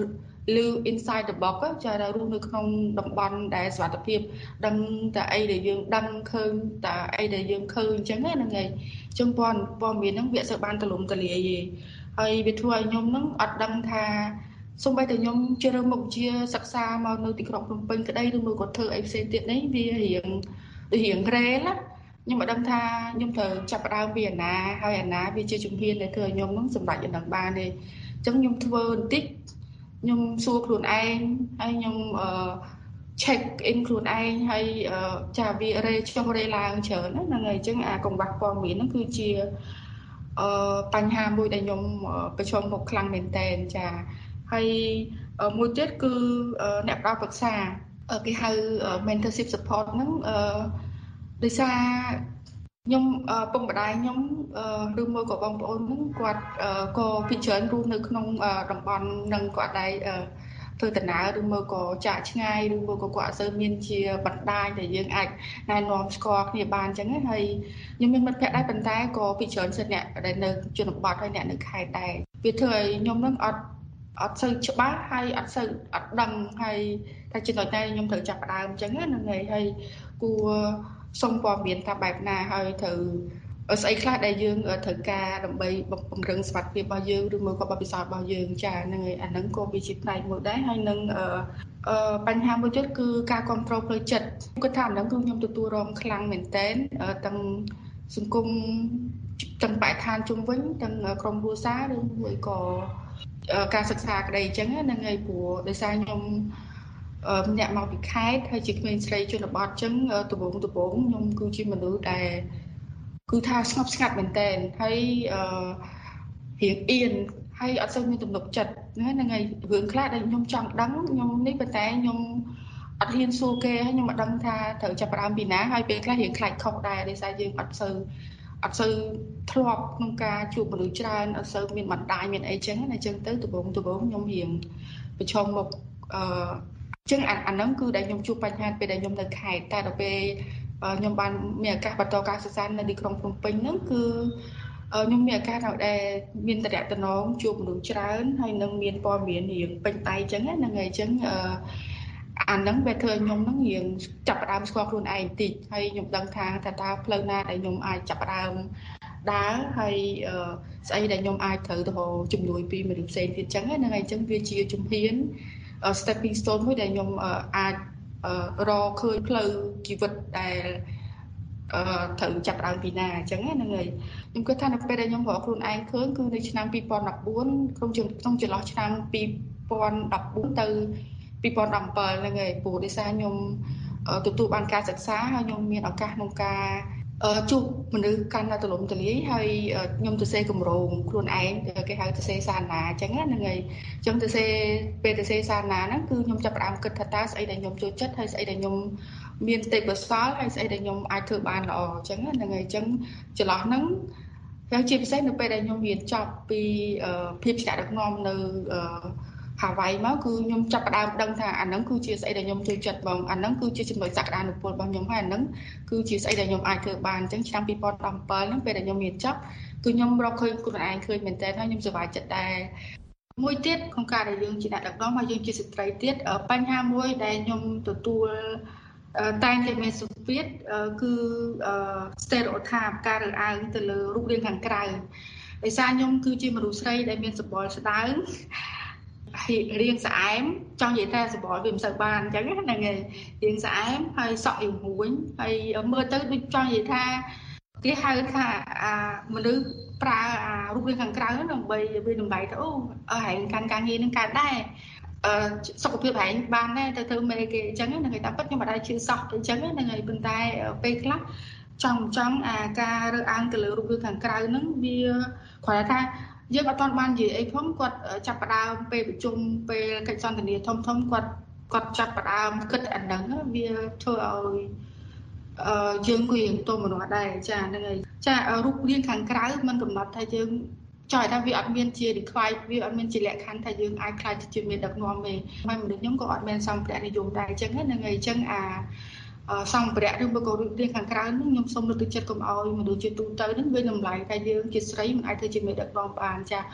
lưu inside the box ចារស់នៅក្នុងតំបន់ដែលសុវត្ថិភាពដឹងតែអីដែលយើងដឹងឃើញតែអីដែលយើងឃើញអញ្ចឹងណាហ្នឹងហើយជុំព័ន្ធព័ត៌មានហ្នឹងវាសូវបានទលំទលាយទេហើយវាធ្វើឲ្យខ្ញុំហ្នឹងអត់ដឹងថាសូម្បីតែខ្ញុំជ្រើសមុខជាសិក្សាមកនៅទីក្រុងភ្នំពេញក្តីឬមួយក៏ធ្វើអីផ្សេងទៀតនេះវារៀងរៀងរ៉េលណាខ្ញុំមិនដឹងថាខ្ញុំត្រូវចាប់ផ្ដើមពីអាណាហើយអាណាវាជាជំហានដែលធ្វើឲ្យខ្ញុំហ្នឹងសម្រេចដំណឹងបានទេអញ្ចឹងខ្ញុំធ្វើបន្តិចខ្ញុំសួរខ្លួនឯងហើយខ្ញុំអឺ check in ខ្លួនឯងហើយចាវារេចុះរេឡើងច្រើនហ្នឹងហើយអញ្ចឹងអាកង្វះព័ត៌មានហ្នឹងគឺជាអឺបញ្ហាមួយដែលខ្ញុំប្រឈមមុខខ្លាំងមែនតើចាហើយមួយទៀតគឺអ្នកផ្ដល់ប្រឹក្សាគេហៅ mentorship support ហ្នឹងអឺដោយសារខ្ញុំពុកម្ដាយខ្ញុំឬមួយក៏បងប្អូនហ្នឹងគាត់ក៏ពិចារណារស់នៅក្នុងតំបន់នឹងគាត់ដែរធ្វើដំណើរឬមួយក៏ចាក់ឆ្ងាយឬមួយក៏គាត់អត់សូវមានជាបណ្ដាញដែលយើងអាចណែនាំស្គាល់គ្នាបានអញ្ចឹងហើយខ្ញុំមានមិត្តភក្តិដែរប៉ុន្តែក៏ពិចារណាសិនអ្នកដែលនៅជនបទហើយអ្នកនៅខេត្តដែរវាធ្វើឲ្យខ្ញុំហ្នឹងអត់អត់សូវច្បាស់ហើយអត់សូវអត់ដឹងហើយតែចំណុចតែខ្ញុំត្រូវចាប់ផ្ដើមអញ្ចឹងហ្នឹងហើយហើយគួរសុំព័ត៌មានថាបែបណាហើយត្រូវស្អីខ្លះដែលយើងត្រូវការដើម្បីពង្រឹងសមត្ថភាពរបស់យើងឬមួយក៏បទពិសោធន៍របស់យើងចាហ្នឹងហើយអាហ្នឹងក៏វាជាផ្នែកមួយដែរហើយនឹងអឺបញ្ហាមួយទៀតគឺការគ្រប់គ្រងផ្លូវចិត្តគាត់ថាអាហ្នឹងគឺខ្ញុំទទួលរងខ្លាំងមែនតើទាំងសង្គមទាំងបរិស្ថានជុំវិញទាំងក្រុមគ្រួសារឬមួយក៏ការសិក្សាក្តីអញ្ចឹងហ្នឹងហើយព្រោះដោយសារខ្ញុំអ្នកមកពីខេត្តហើយជាក្មេងស្រីជនបទអញ្ចឹងដំបូងដំបូងខ្ញុំគឺជាមនុស្សដែលគឺថាស្ងប់ស្ងាត់មែនតើហើយអឺរៀងអៀនហើយអត់សូវមានទំនុកចិត្តហ្នឹងហើយរឿងខ្លះដែលខ្ញុំចង់ដឹងខ្ញុំនេះប៉ុន្តែខ្ញុំអត់ហ៊ានសួរគេហើយខ្ញុំមិនដឹងថាត្រូវចាប់ផ្ដើមពីណាហើយពេលខ្លះរៀងខ្លាចខុសដែរដោយសារយើងអត់សូវអត់សូវធ្លាប់ក្នុងការជួបមនុស្សច្រើនអត់សូវមានបណ្ដាញមានអីចឹងណាអញ្ចឹងទៅដំបូងដំបូងខ្ញុំរៀងប្រឈមមុខអឺអញ្ចឹងអាហ្នឹងគឺដែលខ្ញុំជួបបញ្ហាពេលដែលខ្ញុំនៅខេត្តតែដល់ពេលខ្ញុំបានមានឱកាសបន្តការសិក្សានៅទីក្រុងភ្នំពេញហ្នឹងគឺខ្ញុំមានឱកាសដែលមានតំណែងជួបមនុស្សច្រើនហើយនឹងមានព័ត៌មានរៀងពេញដៃអញ្ចឹងហ្នឹងហើយអញ្ចឹងអាហ្នឹងវាធ្វើឲ្យខ្ញុំហ្នឹងរៀងចាប់ផ្ដើមស្គាល់ខ្លួនឯងបន្តិចហើយខ្ញុំដឹងថាតើតើផ្លូវណាដែលខ្ញុំអាចចាប់ផ្ដើមដើរហើយស្អីដែលខ្ញុំអាចត្រូវទៅជំនួយពីមនុស្សផ្សេងទៀតអញ្ចឹងហ្នឹងហើយអញ្ចឹងវាជាជំហាន stepping stone មួយដែលខ្ញុំអាចរកឃើញផ្លូវជីវិតដែលអឺត្រូវចាប់ដើមពីណាអញ្ចឹងហ្នឹងហើយខ្ញុំគិតថានៅពេលដែលខ្ញុំរកខ្លួនឯងឃើញគឺនៅឆ្នាំពីរពាន់ដប់បួនក្នុងក្នុងចន្លោះឆ្នាំពីរពាន់ដប់បួនទៅពីរពាន់ដប់bảyហ្នឹងហើយព្រោះដោយសារខ្ញុំទទួលបានការសិក្សាហើយខ្ញុំមានឱកាសក្នុងការជួបមនុស្សកាន់តែទូលំទូលាយហើយខ្ញុំទៅសេគម្រោងខ្លួនឯងគេហៅទៅសេសាណាអញ្ចឹងហ្នឹងហើយអញ្ចឹងទៅសេពេលទៅសេសាណាហ្នឹងគឺខ្ញុំចាប់ផ្ដើមគិតថាតើស្អីដែលខ្ញុំចូលចិត្តហើយស្អីដែលខ្ញុំមានទេពកោសល្យហើយស្អីដែលខ្ញុំអាចធ្វើបានល្អអញ្ចឹងហ្នឹងហើយអញ្ចឹងចន្លោះហ្នឹងហើយជាពិសេសនៅពេលដែលខ្ញុំរៀនចប់ពីភាពជាអ្នកដឹកនាំនៅហាវ៉ៃមកគឺខ្ញុំចាប់ផ្ដើមដឹងថាអាហ្នឹងគឺជាស្អីដែលខ្ញុំចូលចិត្តបងអាហ្នឹងគឺជាចំណុចសក្តានុពលរបស់ខ្ញុំហើយអាហ្នឹងគឺជាស្អីដែលខ្ញុំអាចធ្វើបានអញ្ចឹងឆ្នាំពីរពាន់ដប់bảyហ្នឹងពេលដែលខ្ញុំរៀនចប់គឺខ្ញុំរកឃើញខ្លួនឯងឃើញមែនតើហើយខ្ញុំសប្បាយចិត្តដែរមួយទៀតក្នុងការដែលយើងជាអ្នកដឹកនាំហើយយើងជាស្ត្រីទៀតបញ្ហាមួយដែលខ្ញុំទទួលតែងតែមានសម្ពាធគឺ stereotype ការរើសអើងទៅលើរូបរាងខាងក្រៅដោយសារខ្ញុំគឺជាមនុស្សស្រីដែលមានសម្បុរស្ដើងរៀងស្អែមចង់និយាយថាសម្បុរវាមិនសូវបានអញ្ចឹងហ្នឹងហើយរៀងស្អែមហើយសក់យំរួញហើយមើលទៅដូចចង់និយាយថាគេហៅថាអាមនុស្សប្រើអារូបរាងខាងក្រៅដើម្បីវាដើម្បីទៅអូហែងកាន់ការងារនឹងកើតដែរអឺសុខភាពហែងបានដែរទៅធ្វើមេគេអញ្ចឹងហ្នឹងហើយតែពិតខ្ញុំមិនដែរជឿសោះអញ្ចឹងហ្នឹងហើយប៉ុន្តែពេលខ្លះចង់ចង់អាការរើសអើងទៅលើរូបរាងខាងក្រៅហ្នឹងវាគ្រាន់តែថាយើងអត់ទាន់បាននិយាយអីផងគាត់ចាប់ផ្ដើមពេលប្រជុំពេលកិច្ចសន្ទនាធំធំគាត់គាត់ចាប់ផ្ដើមគិតអាហ្នឹងវាធ្វើឲ្យអឺយើងគួររៀងទោមមនុស្សដែរចាហ្នឹងហើយចារូបរាងខាងក្រៅมันកំណត់ថាយើងចង់ថាវាអត់មានជា require វាអត់មានជាលក្ខខណ្ឌថាយើងអាចខ្លាចជាមេដឹកនាំទេហើយមនុស្សខ្ញុំក៏អត់មានសម្ភារៈនិយមដែរអញ្ចឹងហ្នឹងហើយអញ្ចឹងអាសម្ភារៈឬក៏រូបរាងខាងក្រៅហ្នឹងខ្ញុំសូមលើកទឹកចិត្តកុំឲ្យមនុស្សជាទូទៅហ្នឹងវាតម្លៃថាយើងជាស្រីមិនអាចធ្វើជាមេដឹកនាំបានចា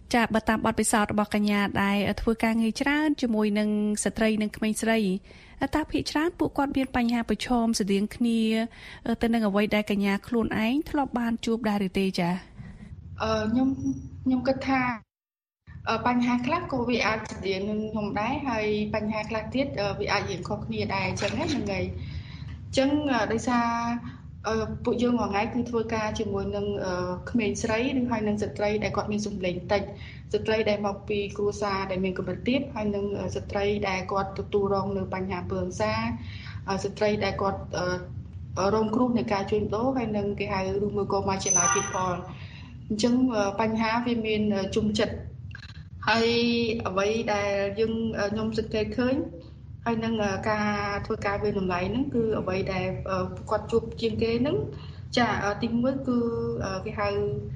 ចាបើតាមបទពិសោធន៍របស់កញ្ញាដែលធ្វើការងារច្រើនជាមួយនឹងស្ត្រីនិងក្មេងស្រីតើភាគច្រើនពួកគាត់មានបញ្ហាប្រឈមស្តៀងគ្នាទៅនឹងអ្វីដែលកញ្ញាខ្លួនឯងធ្លាប់បានជួបដែរឬទេចាអឺខ្ញុំខ្ញុំគិតថាបញ្ហាខ្លះក៏វាអាចស្តៀងនឹងខ្ញុំដែរហើយបញ្ហាខ្លះទៀតវាអាចរៀងខុសគ្នាដែរអញ្ចឹងហ្នឹងហើយអញ្ចឹងដោយសារពួកយើងមួយថ្ងៃគឺធ្វើការជាមួយនឹងក្មេងស្រីឬហើយនឹងស្ត្រីដែលគាត់មានសម្លេងតិចស្ត្រីដែលមកពីគ្រួសារដែលមានកម្រិតទាបហើយនឹងស្ត្រីដែលគាត់ទទួលរងនៅបញ្ហាពើអង្សាស្ត្រីដែលគាត់រងគ្រោះនៃការជួញដូរហើយនឹងគេហៅឬមួយក៏ marginalized people អញ្ចឹងបញ្ហាវាមានជុំចិត្តហើយអ្វីដែលយើងខ្ញុំសង្កេតឃើញហើយនឹងការធ្វើការវិនិច្ឆ័យហ្នឹងគឺអ្វីដែលគាត់ជួបជាងគេហ្នឹងចាទីមួយគឺគេហៅ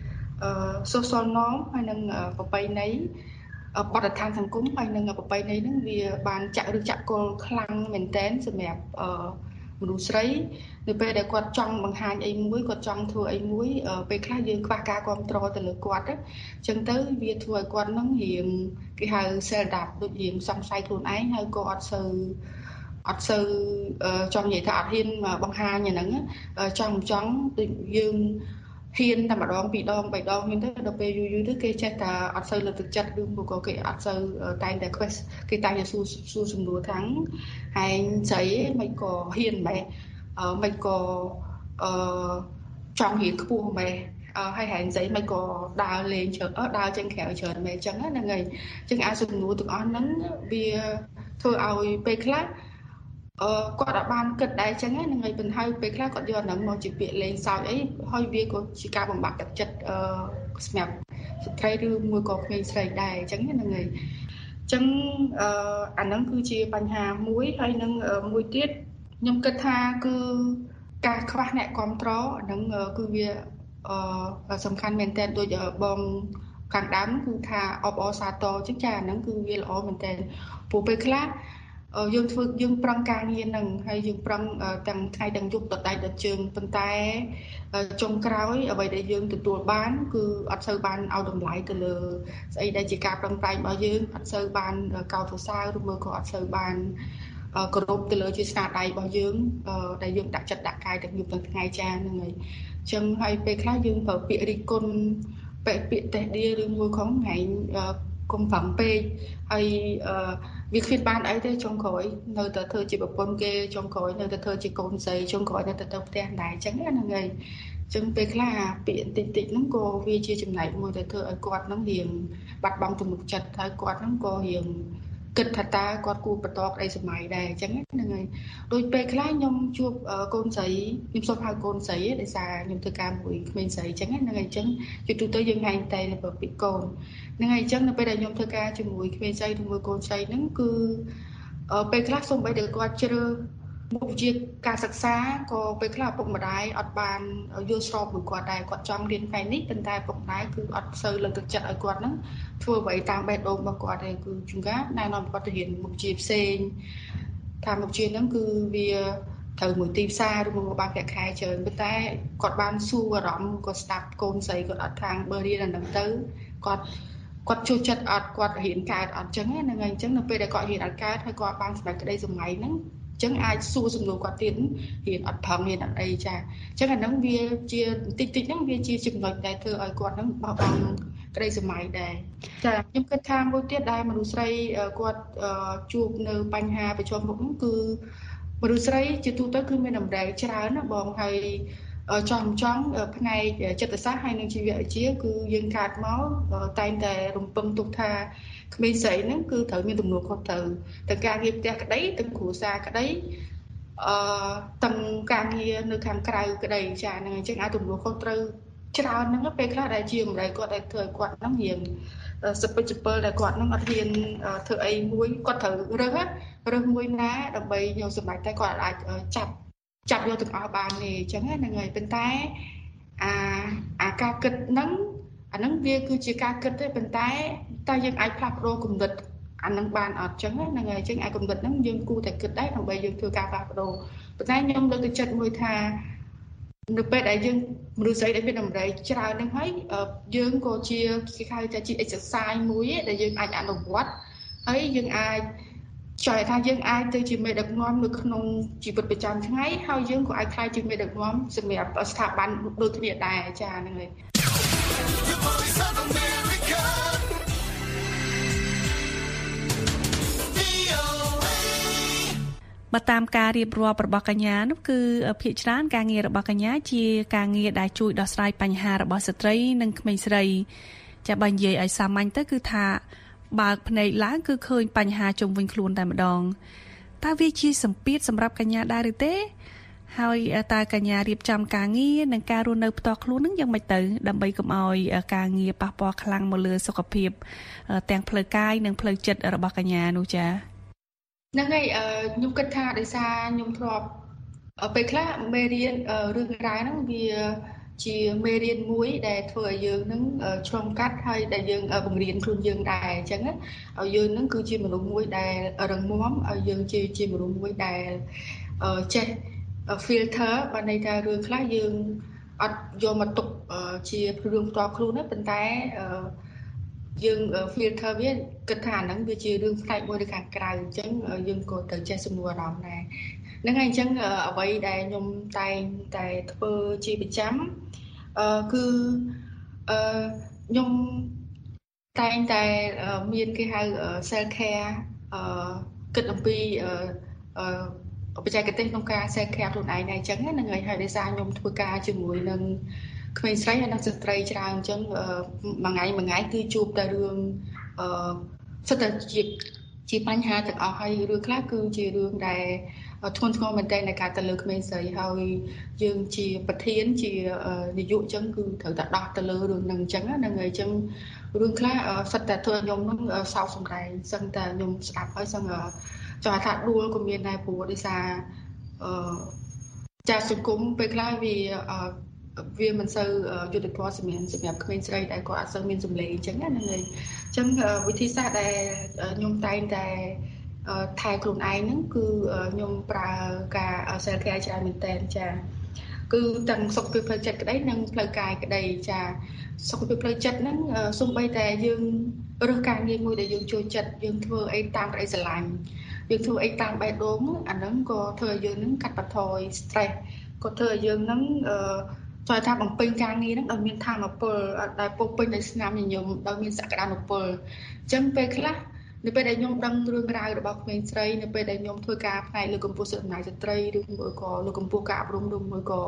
social norm ហើយនឹងប្រពៃណីបទដ្ឋានសង្គមហើយនឹងប្រពៃណីហ្នឹងវាបានចាក់ឬចាក់គល់ខ្លាំងមែនទែនសម្រាប់មនុស្សស្រីនៅពេលដែលគាត់ចង់បង្ហាញអីមួយគាត់ចង់ធ្វើអីមួយពេលខ្លះយើងខ្វះការគ្រប់គ្រងទៅលើគាត់អញ្ចឹងទៅវាធ្វើឲ្យគាត់នឹងរៀងគេហៅ self doubt ដូចរៀងសង្ស័យខ្លួនឯងហើយក៏អត់សូវអត់សូវចង់និយាយថាអត់ហ៊ានបង្ហាញអាហ្នឹងចង់ចង់ដូចយើងហ៊ានតែម្ដងពីរដងបីដងហ្នឹងទៅដល់ពេលយូរយូរទៅគេចេះតែអត់សូវលើកទឹកចិត្តឬក៏គេអត់សូវតែងតែ quest គេតែងតែសួរសួរសំណួរថាហែងស្រីមិនក៏ហ៊ានម៉េចមិនក៏អឺចង់រៀនខ្ពស់ម៉េចហើយហែងស្រីមិនក៏ដើរលេងច្រើនដើរចេញក្រៅច្រើនម៉េចអញ្ចឹងហ្នឹងហើយអញ្ចឹងអាសំណួរទាំងអស់ហ្នឹងវាធ្វើឲ្យពេលខ្លះអឺគាត់អាចបានគិតដែរអញ្ចឹងហ្នឹងហើយប៉ុន្តែពេលខ្លះគាត់យកអាហ្នឹងមកជាពាក្យលេងសើចអីហើយវាក៏ជាការបំបាក់ទឹកចិត្តអឺសម្រាប់ស្ត្រីឬមួយក៏ក្មេងស្រីដែរអញ្ចឹងហ្នឹងហើយអញ្ចឹងអឺអាហ្នឹងគឺជាបញ្ហាមួយហើយនឹងមួយទៀតខ្ញុំគិតថាគឺការខ្វះអ្នកគ្រប់គ្រងអាហ្នឹងគឺវាអឺសំខាន់មែនទែនដូចបងខាងដើមគឺថាអបអរសាទរអញ្ចឹងចាអាហ្នឹងគឺវាល្អមែនទែនព្រោះពេលខ្លះយើងធ្វើយើងប្រឹងការងារហ្នឹងហើយយើងប្រឹងទាំងថ្ងៃទាំងយប់ដដែលដជើងប៉ុន្តែចុងក្រោយអ្វីដែលយើងទទួលបានគឺអត់សូវបានឲ្យតម្លៃទៅលើស្អីដែលជាការប្រឹងប្រែងរបស់យើងអត់សូវបានកោតសរសើរឬមួយក៏អត់សូវបានគោរពទៅលើជាស្នាដៃរបស់យើងដែលយើងដាក់ចិត្តដាក់កាយទាំងយប់ទាំងថ្ងៃចាហ្នឹងហើយអញ្ចឹងហើយពេលខ្លះយើងប្រើពាក្យរិះគន់ពាក្យពាក្យតេះដៀឬមួយក៏ថ្ងៃកុំប្រឹងពេកហើយវាគ្មានបានអីទេចុងក្រោយនៅតែធ្វើជាប្រពន្ធគេចុងក្រោយនៅតែធ្វើជាកូនស្រីចុងក្រោយនៅតែទៅផ្ទះដែរអញ្ចឹងហ្នឹងហើយអញ្ចឹងពេលខ្លះពាក្យតិចតិចហ្នឹងក៏វាជាចំណែកមួយដែលធ្វើឲ្យគាត់ហ្នឹងរៀងបាត់បង់ទំនុកចិត្តហើយគាត់ហ្នឹងក៏រៀងគិតថាតើគាត់គួរបន្តក្តីសម័យដែរអញ្ចឹងហ្នឹងហើយដូចពេលខ្លះខ្ញុំជួបកូនស្រីខ្ញុំសុំហៅកូនស្រីដោយសារខ្ញុំធ្វើការមួយក្មេងស្រីអញ្ចឹងហ្នឹងហើយអញ្ចឹងជាទូទៅយើងហែងតែទៅពីកូនហ្នឹងហើយអញ្ចឹងនៅពេលដែលខ្ញុំធ្វើការជាមួយក្មេងស្រីឬមួយកូនស្រីហ្នឹងគឺពេលខ្លះសូម្បីតែគាត់ជ្រើសមុខវិជ្ជាការសិក្សាក៏ពេលខ្លះឪពុកម្ដាយអត់បានយល់ស្របមួយគាត់ដែរគាត់ចង់រៀនផ្នែកនេះប៉ុន្តែឪពុកម្ដាយគឺអត់សូវលើកទឹកចិត្តឲ្យគាត់ហ្នឹងធ្វើអ្វីតាមបេះដូងរបស់គាត់ទេគឺជួនកាលណែនាំគាត់ទៅរៀនមុខវិជ្ជាផ្សេងថាមុខវិជ្ជាហ្នឹងគឺវាត្រូវមួយទីផ្សារឬមួយបានប្រាក់ខែច្រើនប៉ុន្តែគាត់បានសួរអារម្មណ៍គាត់ស្ដាប់កូនស្រីគាត់អត់ខាងបើរៀនអាហ្នឹងទៅគាត់គាត់ជួយចិត្តអត់គាត់រៀនកើតអត់ចឹងហ្នឹងហើយអញ្ចឹងនៅពេលដែលគាត់រៀនអត់កើតហើយគាត់បានសម្រេចក្តីសម័យហ្នឹងចឹងអាចសួរសំណួរគាត់ទៀតរៀនអត់ប្រឹងរៀនអត់អីចាអញ្ចឹងអាហ្នឹងវាជាតិចតិចហ្នឹងវាជាចំណុចដែលធ្វើឲ្យគាត់ហ្នឹងបោះបង់ក្តីសម័យដែរចាខ្ញុំគិតថាមួយទៀតដែលមនុស្សស្រីគាត់ជួបនៅបញ្ហាប្រឈមមុខហ្នឹងគឺមនុស្សស្រីជាទូទៅគឺមានតម្រូវច្រើនណាបងហើយចង់ចង់ផ្នែកចិត្តសាស្ត្រហើយនិងជីវវិទ្យាគឺយើងកាត់មកតែងតែរំពឹងទុកថាក្មេងស្រីហ្នឹងគឺត្រូវមានទំនួលខុសត្រូវទាំងការងារផ្ទះក្តីទាំងគ្រួសារក្តីអឺទាំងការងារនៅខាងក្រៅក្តីចាហ្នឹងអញ្ចឹងអាចទំនួលខុសត្រូវច្រើនហ្នឹងពេលខ្លះដែលជាម្ដាយគាត់ដែលធ្វើឲ្យគាត់ហ្នឹងរៀងសពិចសពិលដែលគាត់ហ្នឹងអត់ហ៊ានធ្វើអីមួយគាត់ត្រូវរើសរើសមួយណាដើម្បីយកសម្រេចតែគាត់អាចចាប់ចាប់យកទាំងអស់បានទេអញ្ចឹងហ្នឹងហើយប៉ុន្តែអាអាការគិតហ្នឹងអាហ្នឹងវាគឺជាការគិតទេប៉ុន្តែតើយើងអាចផ្លាស់ប្ដូរគំនិតអាហ្នឹងបានអត់អញ្ចឹងហ្នឹងហើយអញ្ចឹងអាគំនិតហ្នឹងយើងគួរតែគិតដែរដើម្បីយើងធ្វើការផ្លាស់ប្ដូរប៉ុន្តែខ្ញុំលើកទឹកចិត្តមួយថានៅពេលដែលយើងមនុស្សស្រីដែលមានតម្រូវច្រើនហ្នឹងហើយយើងក៏ជាគេហៅថាជា exercise មួយដែលយើងអាចអនុវត្តហើយយើងអាចចង់ថាយើងអាចទៅជាមេដឹកនាំនៅក្នុងជីវិតប្រចាំថ្ងៃហើយយើងក៏អាចក្លាយជាមេដឹកនាំសម្រាប់ស្ថាប័នដូចគ្នាដែរចា៎ហ្នឹងហើយបើតាមការរៀបរាប់របស់កញ្ញានោះគឺភាគច្រើនការងាររបស់កញ្ញាជាការងារដែលជួយដោះស្រាយបញ្ហារបស់ស្ត្រីនិងក្មេងស្រីចាបើនិយាយឲ្យសាមញ្ញទៅគឺថាបើកភ្នែកឡើងគឺឃើញបញ្ហាជុំវិញខ្លួនតែម្ដងតើវាជាសម្ពាធសម្រាប់កញ្ញាដែរឬទេហើយតើកញ្ញារៀបចំការងារនិងការរស់នៅផ្ទាល់ខ្លួននឹងយ៉ាងម៉េចទៅដើម្បីកុំឲ្យការងារប៉ះពាល់ខ្លាំងមកលើសុខភាពទាំងផ្លូវកាយនិងផ្លូវចិត្តរបស់កញ្ញានោះចាហ្នឹងហើយខ្ញុំគិតថាដោយសារខ្ញុំធ្លាប់ពេលខ្លះមេរៀនរឿងរ៉ាវហ្នឹងវាជាមេរៀនមួយដែលធ្វើឲ្យយើងនឹងឆ្លងកាត់ហើយដែលយើងបង្រៀនខ្លួនយើងដែរអញ្ចឹងឲ្យយើងនឹងគឺជាមនុស្សមួយដែលរឹងមាំឲ្យយើងជាជាមនុស្សមួយដែលចេះ filter បានន័យថារឿងខ្លះយើងអត់យកមកទុកជារឿងផ្ទាល់ខ្លួនទេប៉ុន្តែយើង filter វាគិតថាហ្នឹងវាជារឿងផ្នែកមួយនៅខាងក្រៅអញ្ចឹងយើងក៏ត្រូវចេះសម្រួលអារម្មណ៍ដែរហ្នឹងហើយអញ្ចឹងអ្វីដែលខ្ញុំតែងតែធ្វើជាប្រចាំអឺគឺអឺខ្ញុំតែងតែមានគេហៅ self care អឺគិតអំពីអឺអឺបច្ចេកទេសក្នុងការ self care ខ្លួនឯងដែរអញ្ចឹងហ្នឹងហើយហើយដោយសារខ្ញុំធ្វើការជាមួយនឹងក្មេងស្រីហើយនិងស្ត្រីច្រើនអញ្ចឹងមួយថ្ងៃមួយថ្ងៃគឺជួបតែរឿងអឺសិតតែជាជាបញ្ហាទាំងអស់ហើយរឿងខ្លះគឺជារឿងដែលធ្ងន់ធ្ងរមែនទែនในការទៅលើក្មេងស្រីហើយយើងជាប្រធានជានាយកអញ្ចឹងគឺត្រូវតែដោះទៅលើរឿងហ្នឹងអញ្ចឹងហ្នឹងហើយអញ្ចឹងរឿងខ្លះសិតតែធ្វើខ្ញុំនឹងសោកសម្ដែងសឹងតែខ្ញុំស្ដាប់ហើយសឹងចង់ថាដួលក៏មានដែរព្រោះដោយសារអឺចាស់សង្គមពេលខ្លះវាវាមិនសូវយុត្តិធម៌សម្រាប់សម្រាប់ក្មេងស្រីដែលគាត់អត់សូវមានសម្លេងអញ្ចឹងណាហ្នឹងហើយអញ្ចឹងវិធីសាស្ត្រដែលខ្ញុំតែងតែថែខ្លួនឯងហ្នឹងគឺខ្ញុំប្រើការ self care ច្រើនមែនតើចាគឺទាំងសុខភាពផ្លូវចិត្តក្តីនិងផ្លូវកាយក្តីចាសុខភាពផ្លូវចិត្តហ្នឹងសូម្បីតែយើងរើសការងារមួយដែលយើងចូលចិត្តយើងធ្វើអីតាមក្តីស្រឡាញ់យើងធ្វើអីតាមបេះដូងអាហ្នឹងក៏ធ្វើឲ្យយើងហ្នឹងកាត់បន្ថយ stress ក៏ធ្វើឲ្យយើងហ្នឹងអឺចូលថាបំពេញការងារហ្នឹងដោយមានថាមពលដែលពុះពេញដោយស្នាមញញឹមដោយមានសក្តានុពលអញ្ចឹងពេលខ្លះនៅពេលដែលខ្ញុំដឹងរឿងរ៉ាវរបស់ក្មេងស្រីនៅពេលដែលខ្ញុំធ្វើការផ្នែកលើកម្ពុជាសិទ្ធិអំណាចស្ត្រីឬមួយក៏លើកម្ពុជាការអប់រំឬមួយក៏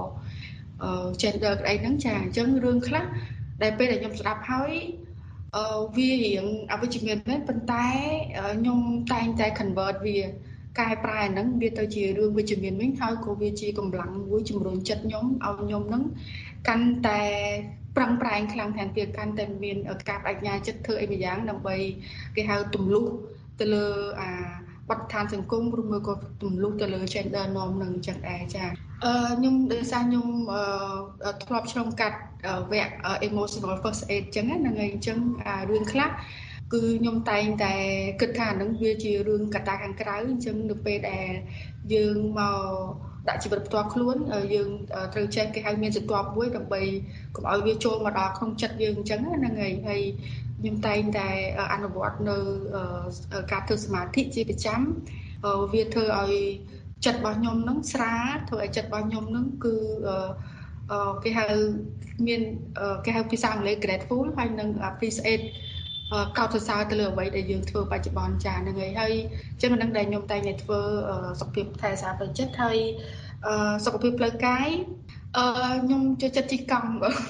gender ក្តីហ្នឹងចាអញ្ចឹងរឿងខ្លះដែលពេលដែលខ្ញុំស្ដាប់ហើយអឺវារៀងអវិជ្ជមានមែនប៉ុន្តែខ្ញុំតែងតែ convert វាកែប្រែហ្នឹងវាទៅជារឿងវិជ្ជមានវិញហើយក៏វាជាកម្លាំងមួយជំរុញចិត្តខ្ញុំឲ្យខ្ញុំហ្នឹងកាន់តែប្រឹងប្រែងខ្លាំងថែមទៀតកាន់តែមានការបញ្ញាចិត្តធ្វើអីមួយយ៉ាងដើម្បីគេហៅទម្លុះទៅលើអាបទដ្ឋានសង្គមឬមួយក៏ទម្លុះទៅលើ gender norm នឹងអញ្ចឹងដែរចាអឺខ្ញុំដោយសារខ្ញុំធ្លាប់ឆ្លងកាត់វគ្គ emotional first aid អញ្ចឹងហ្នឹងហើយអញ្ចឹងរឿងខ្លះគឺខ្ញុំតែងតែគិតថាហ្នឹងវាជារឿងកត្តាខាងក្រៅអញ្ចឹងនៅពេលដែលយើងមកដាក់ជីវិតផ្ទាល់ខ្លួនយើងត្រូវចេះគេហៅមានសន្ទាប់មួយដើម្បីកុំឲ្យវាចូលមកដល់ក្នុងចិត្តយើងអញ្ចឹងហ្នឹងហើយហើយខ្ញុំតែងតែអនុវត្តនៅការធ្វើសមាធិជាប្រចាំវាធ្វើឲ្យចិត្តរបស់ខ្ញុំហ្នឹងស្រាលធ្វើឲ្យចិត្តរបស់ខ្ញុំហ្នឹងគឺគេហៅមានគេហៅភាសាអង់គ្លេស grateful ហើយនឹង appreciateកោតសរសើរទៅលើអ្វីដែលយើងធ្វើបច្ចុប្បន្នចាហ្នឹងហើយហើយអញ្ចឹងហ្នឹងដែលខ្ញុំតែងតែធ្វើសុខភាពថែរក្សាផ្លូវចិត្តហើយសុខភាពផ្លូវកាយអឺខ្ញុំចូលចិត្តជិះកង់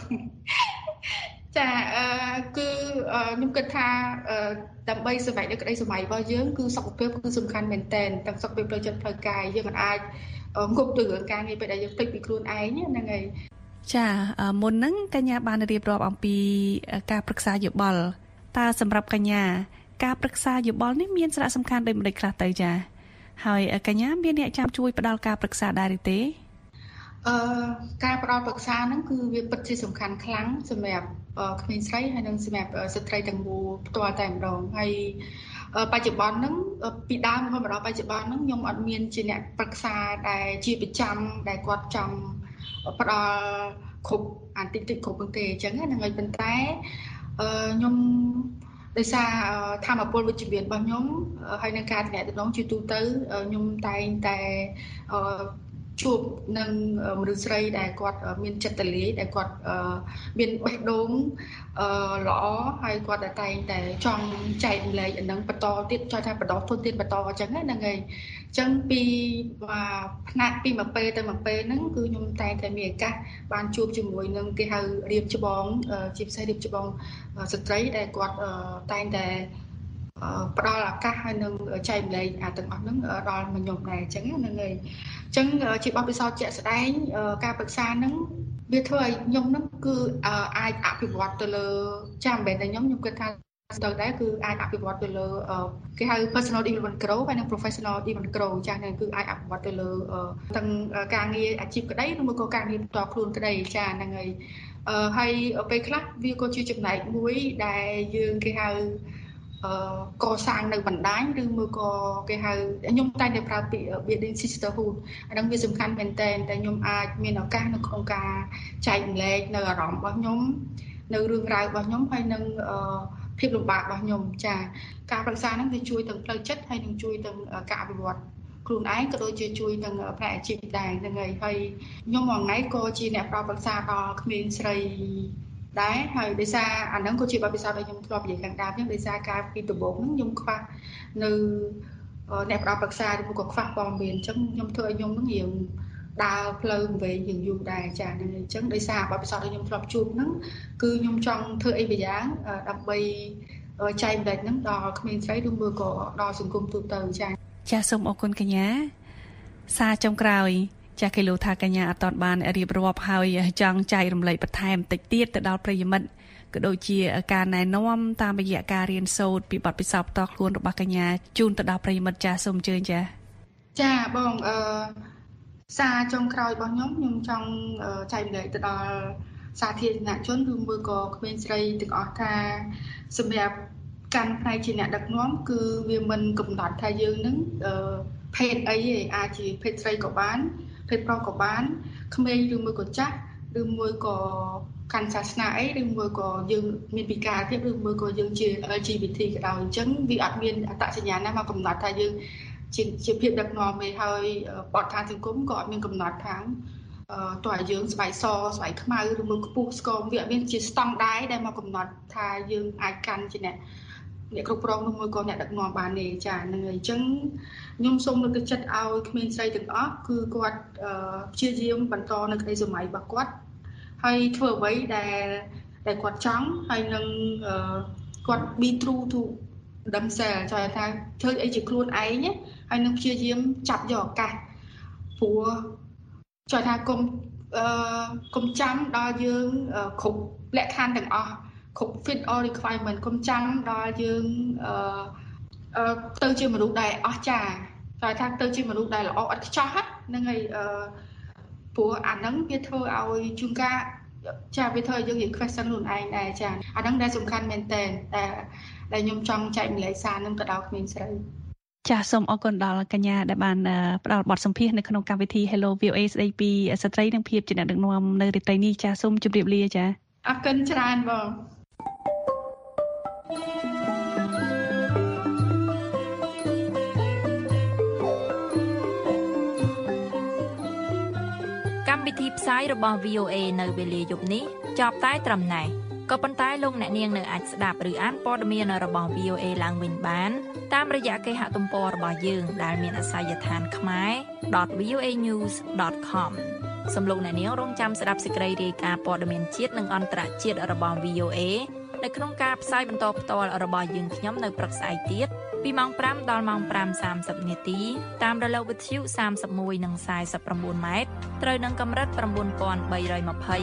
ចាអឺគឺខ្ញុំគិតថាដើម្បីសម្រេចនូវក្តីស្រមៃរបស់យើងគឺសុខភាពគឺសំខាន់មែនទែនទាំងសុខភាពផ្លូវចិត្តផ្លូវកាយយើងមិនអាចងប់ទៅរឿងការងារពេលដែលយើងភ្លេចពីខ្លួនឯងហ្នឹងហើយចាមុនហ្នឹងកញ្ញាបានរៀបរាប់អំពីការប្រឹក្សាយោបល់តើសម្រាប់កញ្ញាការប្រឹក្សាយោបល់នេះមានសារៈសំខាន់ដូចម្តេចខ្លះទៅចាហើយកញ្ញាមានអ្នកចាំជួយផ្ដល់ការប្រឹក្សាដែរឬទេអឺការផ្ដល់ប្រឹក្សាហ្នឹងគឺវាពិតជាសំខាន់ខ្លាំងសម្រាប់ក្មេងស្រីហើយនិងសម្រាប់ស្ត្រីទាំងមូលផ្ទាល់តែម្ដងហើយបច្ចុប្បន្នហ្នឹងពីដើមរហូតមកដល់បច្ចុប្បន្នហ្នឹងខ្ញុំអត់មានជាអ្នកប្រឹក្សាដែលជាប្រចាំដែលគាត់ចង់ផ្ដល់គ្រប់អានតិចតិចគ្រប់ទេអញ្ចឹងហ្នឹងហើយប៉ុន្តែអឺខ្ញុំដោយសារធម្មពលវិជ្ជមានរបស់ខ្ញុំហើយនឹងការតំណែងជាទូទៅខ្ញុំតែងតែអឺជួបនឹងមនុស្សស្រីដែលគាត់មានចិត្តទលាយដែលគាត់មានបេះដូងល្អហើយគាត់តែងតែចង់ចែកម្លែកអានឹងបន្តទៀតចង់ថាបន្តទុនទៀតបន្តអញ្ចឹងហ្នឹងហើយអញ្ចឹងពីផ្នែកពីមួយពេលទៅមួយពេលហ្នឹងគឺខ្ញុំតែងតែមានឱកាសបានជួបជាមួយនឹងគេហៅរៀបច្បងជាពិសេសរៀបច្បងស្ត្រីដែលគាត់តែងតែផ្ដល់ឱកាសហើយនឹងចែកម្លែកអាទាំងអស់ហ្នឹងដល់មកខ្ញុំដែរអញ្ចឹងហ្នឹងហើយអញ្ចឹងជាបទពិសោធន៍ជាក់ស្ដែងការប្រឹក្សាហ្នឹងវាធ្វើឲ្យខ្ញុំហ្នឹងគឺអាចអភិវឌ្ឍទៅលើចាំបែបតែខ្ញុំខ្ញុំគិតថាទៅដែរគឺអាចអភិវឌ្ឍទៅលើគេហៅ personal development grow ហើយនិង professional development grow ចាស់ហ្នឹងគឺអាចអភិវឌ្ឍទៅលើទាំងការងារអាជីពក្តីឬមួយក៏ការងារបន្តខ្លួនក្តីចាហ្នឹងហើយហើយពេលខ្លះវាក៏ជាចំណែកមួយដែលយើងគេហៅកសាងនៅបណ្ដាញឬមួយក៏គេហៅខ្ញុំតែងតែប្រើពាក្យ building sisterhood អាហ្នឹងវាសំខាន់មែនតើតែខ្ញុំអាចមានឱកាសនៅក្នុងការចែករំលែកនៅអារម្មណ៍របស់ខ្ញុំនៅរឿងរ៉ាវរបស់ខ្ញុំហើយនឹងភាពលំបាករបស់ខ្ញុំចាការប្រឹក្សាហ្នឹងវាជួយទាំងផ្លូវចិត្តហើយនឹងជួយទាំងការអភិវឌ្ឍខ្លួនឯងក៏ដូចជាជួយទាំងផ្នែកអាជីពដែរហ្នឹងហើយហើយខ្ញុំមួយថ្ងៃក៏ជាអ្នកប្រឹក្សាដល់ក្មេងស្រីដែរហើយដោយសារអាហ្នឹងក៏ជាបទពិសោធន៍ដែលខ្ញុំធ្លាប់និយាយខាងដើមអញ្ចឹងដោយសារការពីដំបូងហ្នឹងខ្ញុំខ្វះនៅអ្នកផ្ដល់ប្រឹក្សាឬក៏ខ្វះព័ត៌មានអញ្ចឹងខ្ញុំធ្វើឲ្យខ្ញុំហ្នឹងរៀងដើរផ្លូវវែងរៀងយូរដែរចាហ្នឹងអញ្ចឹងដោយសារបទពិសោធន៍ដែលខ្ញុំធ្លាប់ជួបហ្នឹងគឺខ្ញុំចង់ធ្វើអីម្យ៉ាងដើម្បីចែកម្លែកហ្នឹងដល់ក្មេងស្រីឬមួយក៏ដល់សង្គមទូទៅចាចាសូមអរគុណកញ្ញាសារចុងក្រោយចាគេលោកថាកញ្ញាអត់ទាន់បានរៀបរាប់ហើយចង់ចែករំលែកបន្ថែមតិចទៀតទៅដល់ប្រិយមិត្តក៏ដូចជាការណែនាំតាមរយៈការរៀនសូត្រពីបទពិសោធន៍ផ្ទាល់ខ្លួនរបស់កញ្ញាជូនទៅដល់ប្រិយមិត្តចាសូមអញ្ជើញចាចាបងអឺសារចុងក្រោយរបស់ខ្ញុំខ្ញុំចង់ចែករំលែកទៅដល់សាធារណជនឬមួយក៏ក្មេងស្រីទាំងអស់ថាសម្រាប់កាន់ផ្នែកជាអ្នកដឹកនាំគឺវាមិនកំណត់ថាយើងនឹងភេទអីទេអាចជាភេទស្រីក៏បានភេទប្រុសក៏បានក្មេងឬមួយក៏ចាស់ឬមួយក៏កាន់សាសនាអីឬមួយក៏យើងមានពិការភាពឬមួយក៏យើងជា แอล ជី บี ที ក៏ដោយអញ្ចឹងវាអត់មានអត្តសញ្ញាណណាមកកំណត់ថាយើងជាជាភាពដឹកនាំទេហើយបទដ្ឋានសង្គមក៏អត់មានកំណត់ថាតើយើងស្បែកសស្បែកខ្មៅឬមួយខ្ពស់ស្គមវាអត់មានជាស្តង់ដារដែលមកកំណត់ថាយើងអាចកាន់ជាអ្នកអ្នកគ្រប់គ្រងនោះមួយក៏អ្នកដឹកនាំបានទេចាហ្នឹងហើយអញ្ចឹងខ្ញុំសូមលើកទឹកចិត្តឲ្យក្មេងស្រីទាំងអស់គឺគាត់ព្យាយាមបន្តនៅក្តីសម័យរបស់គាត់ហើយធ្វើអ្វីដែលដែលគាត់ចង់ហើយនឹងគាត់ be true to themselves ចង់ថាធ្វើអីជាខ្លួនឯងហើយនឹងព្យាយាមចាប់យកឱកាសព្រោះចង់ថាគុំអឺគុំចាំដល់យើងគ្រប់លក្ខខណ្ឌទាំងអស់គ្រប់ fit all requirement គុំចាំដល់យើងអឺទៅជាមនុស្សដែលអស្ចារ្យតែថាទៅជាមនុស្សដែលល្អឥតខ្ចោះហ្នឹងហើយអឺព្រោះអាហ្នឹងវាធ្វើឲ្យជួនកាលចាវាធ្វើឲ្យយើងនិយាយ question ខ្លួនឯងដែរចាអាហ្នឹងដែលសំខាន់មែនតើតែដែលខ្ញុំចង់ចែកម្លែកសារហ្នឹងទៅដល់ក្មេងស្រីចាសសូមអរគុណដល់កញ្ញាដែលបានផ្ដល់បទសម្ភាសន៍នៅក្នុងកម្មវិធី Hello វី អូ អេ ស្ដីពីស្ត្រីនិងភាពជាអ្នកដឹកនាំនៅរាត្រីនេះចាសសូមជម្រាបលាចាអរគុណច្រើនបងកម្មវិធីផ្សាយរបស់ វី អូ เอ នៅវេលាយប់នេះចប់តែត្រឹមណេះក៏ប៉ុន្តែលោកអ្នកនាងនៅអាចស្ដាប់ឬអានព័ត៌មានរបស់ វី អូ เอ ឡើងវិញបានតាមរយៈគេហទំព័ររបស់យើងដែលមានអាសយដ្ឋាន ខ្មែរ ដត វី អូ เอ ញូស ដត ខម សូមលោកអ្នកនាងរងចាំស្ដាប់សេចក្តីរាយការណ៍ព័ត៌មានជាតិនិងអន្តរជាតិរបស់ វី អូ เอ នៅក្នុងការផ្សាយបន្តផ្ទាល់របស់យើងខ្ញុំនៅព្រឹកស្អែកទៀតពីម៉ោងប្រាំដល់ម៉ោងប្រាំសាមសិបនាទីតាមរលកវិទ្យុសាមសិបមួយនិងខ្សែសិបប្រាំបួនម៉ែត្រត្រូវនឹងកម្រិត៩បី២០ ៥៩១៥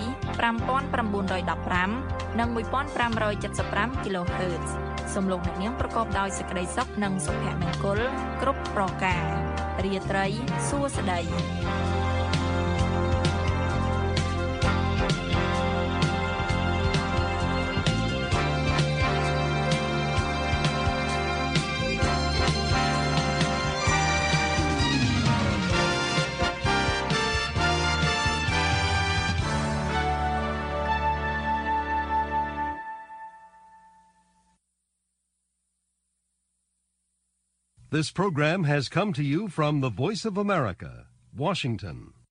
និងមួយពាន់ប្រាំរយเจ็ดสิบห้า kHz សូមលោកអ្នកនាងប្រកបដោយសេចក្តីសុខនិងសុភមង្គលគ្រប់ប្រការរាត្រីសួស្តី This program has come to you from the Voice of America, Washington.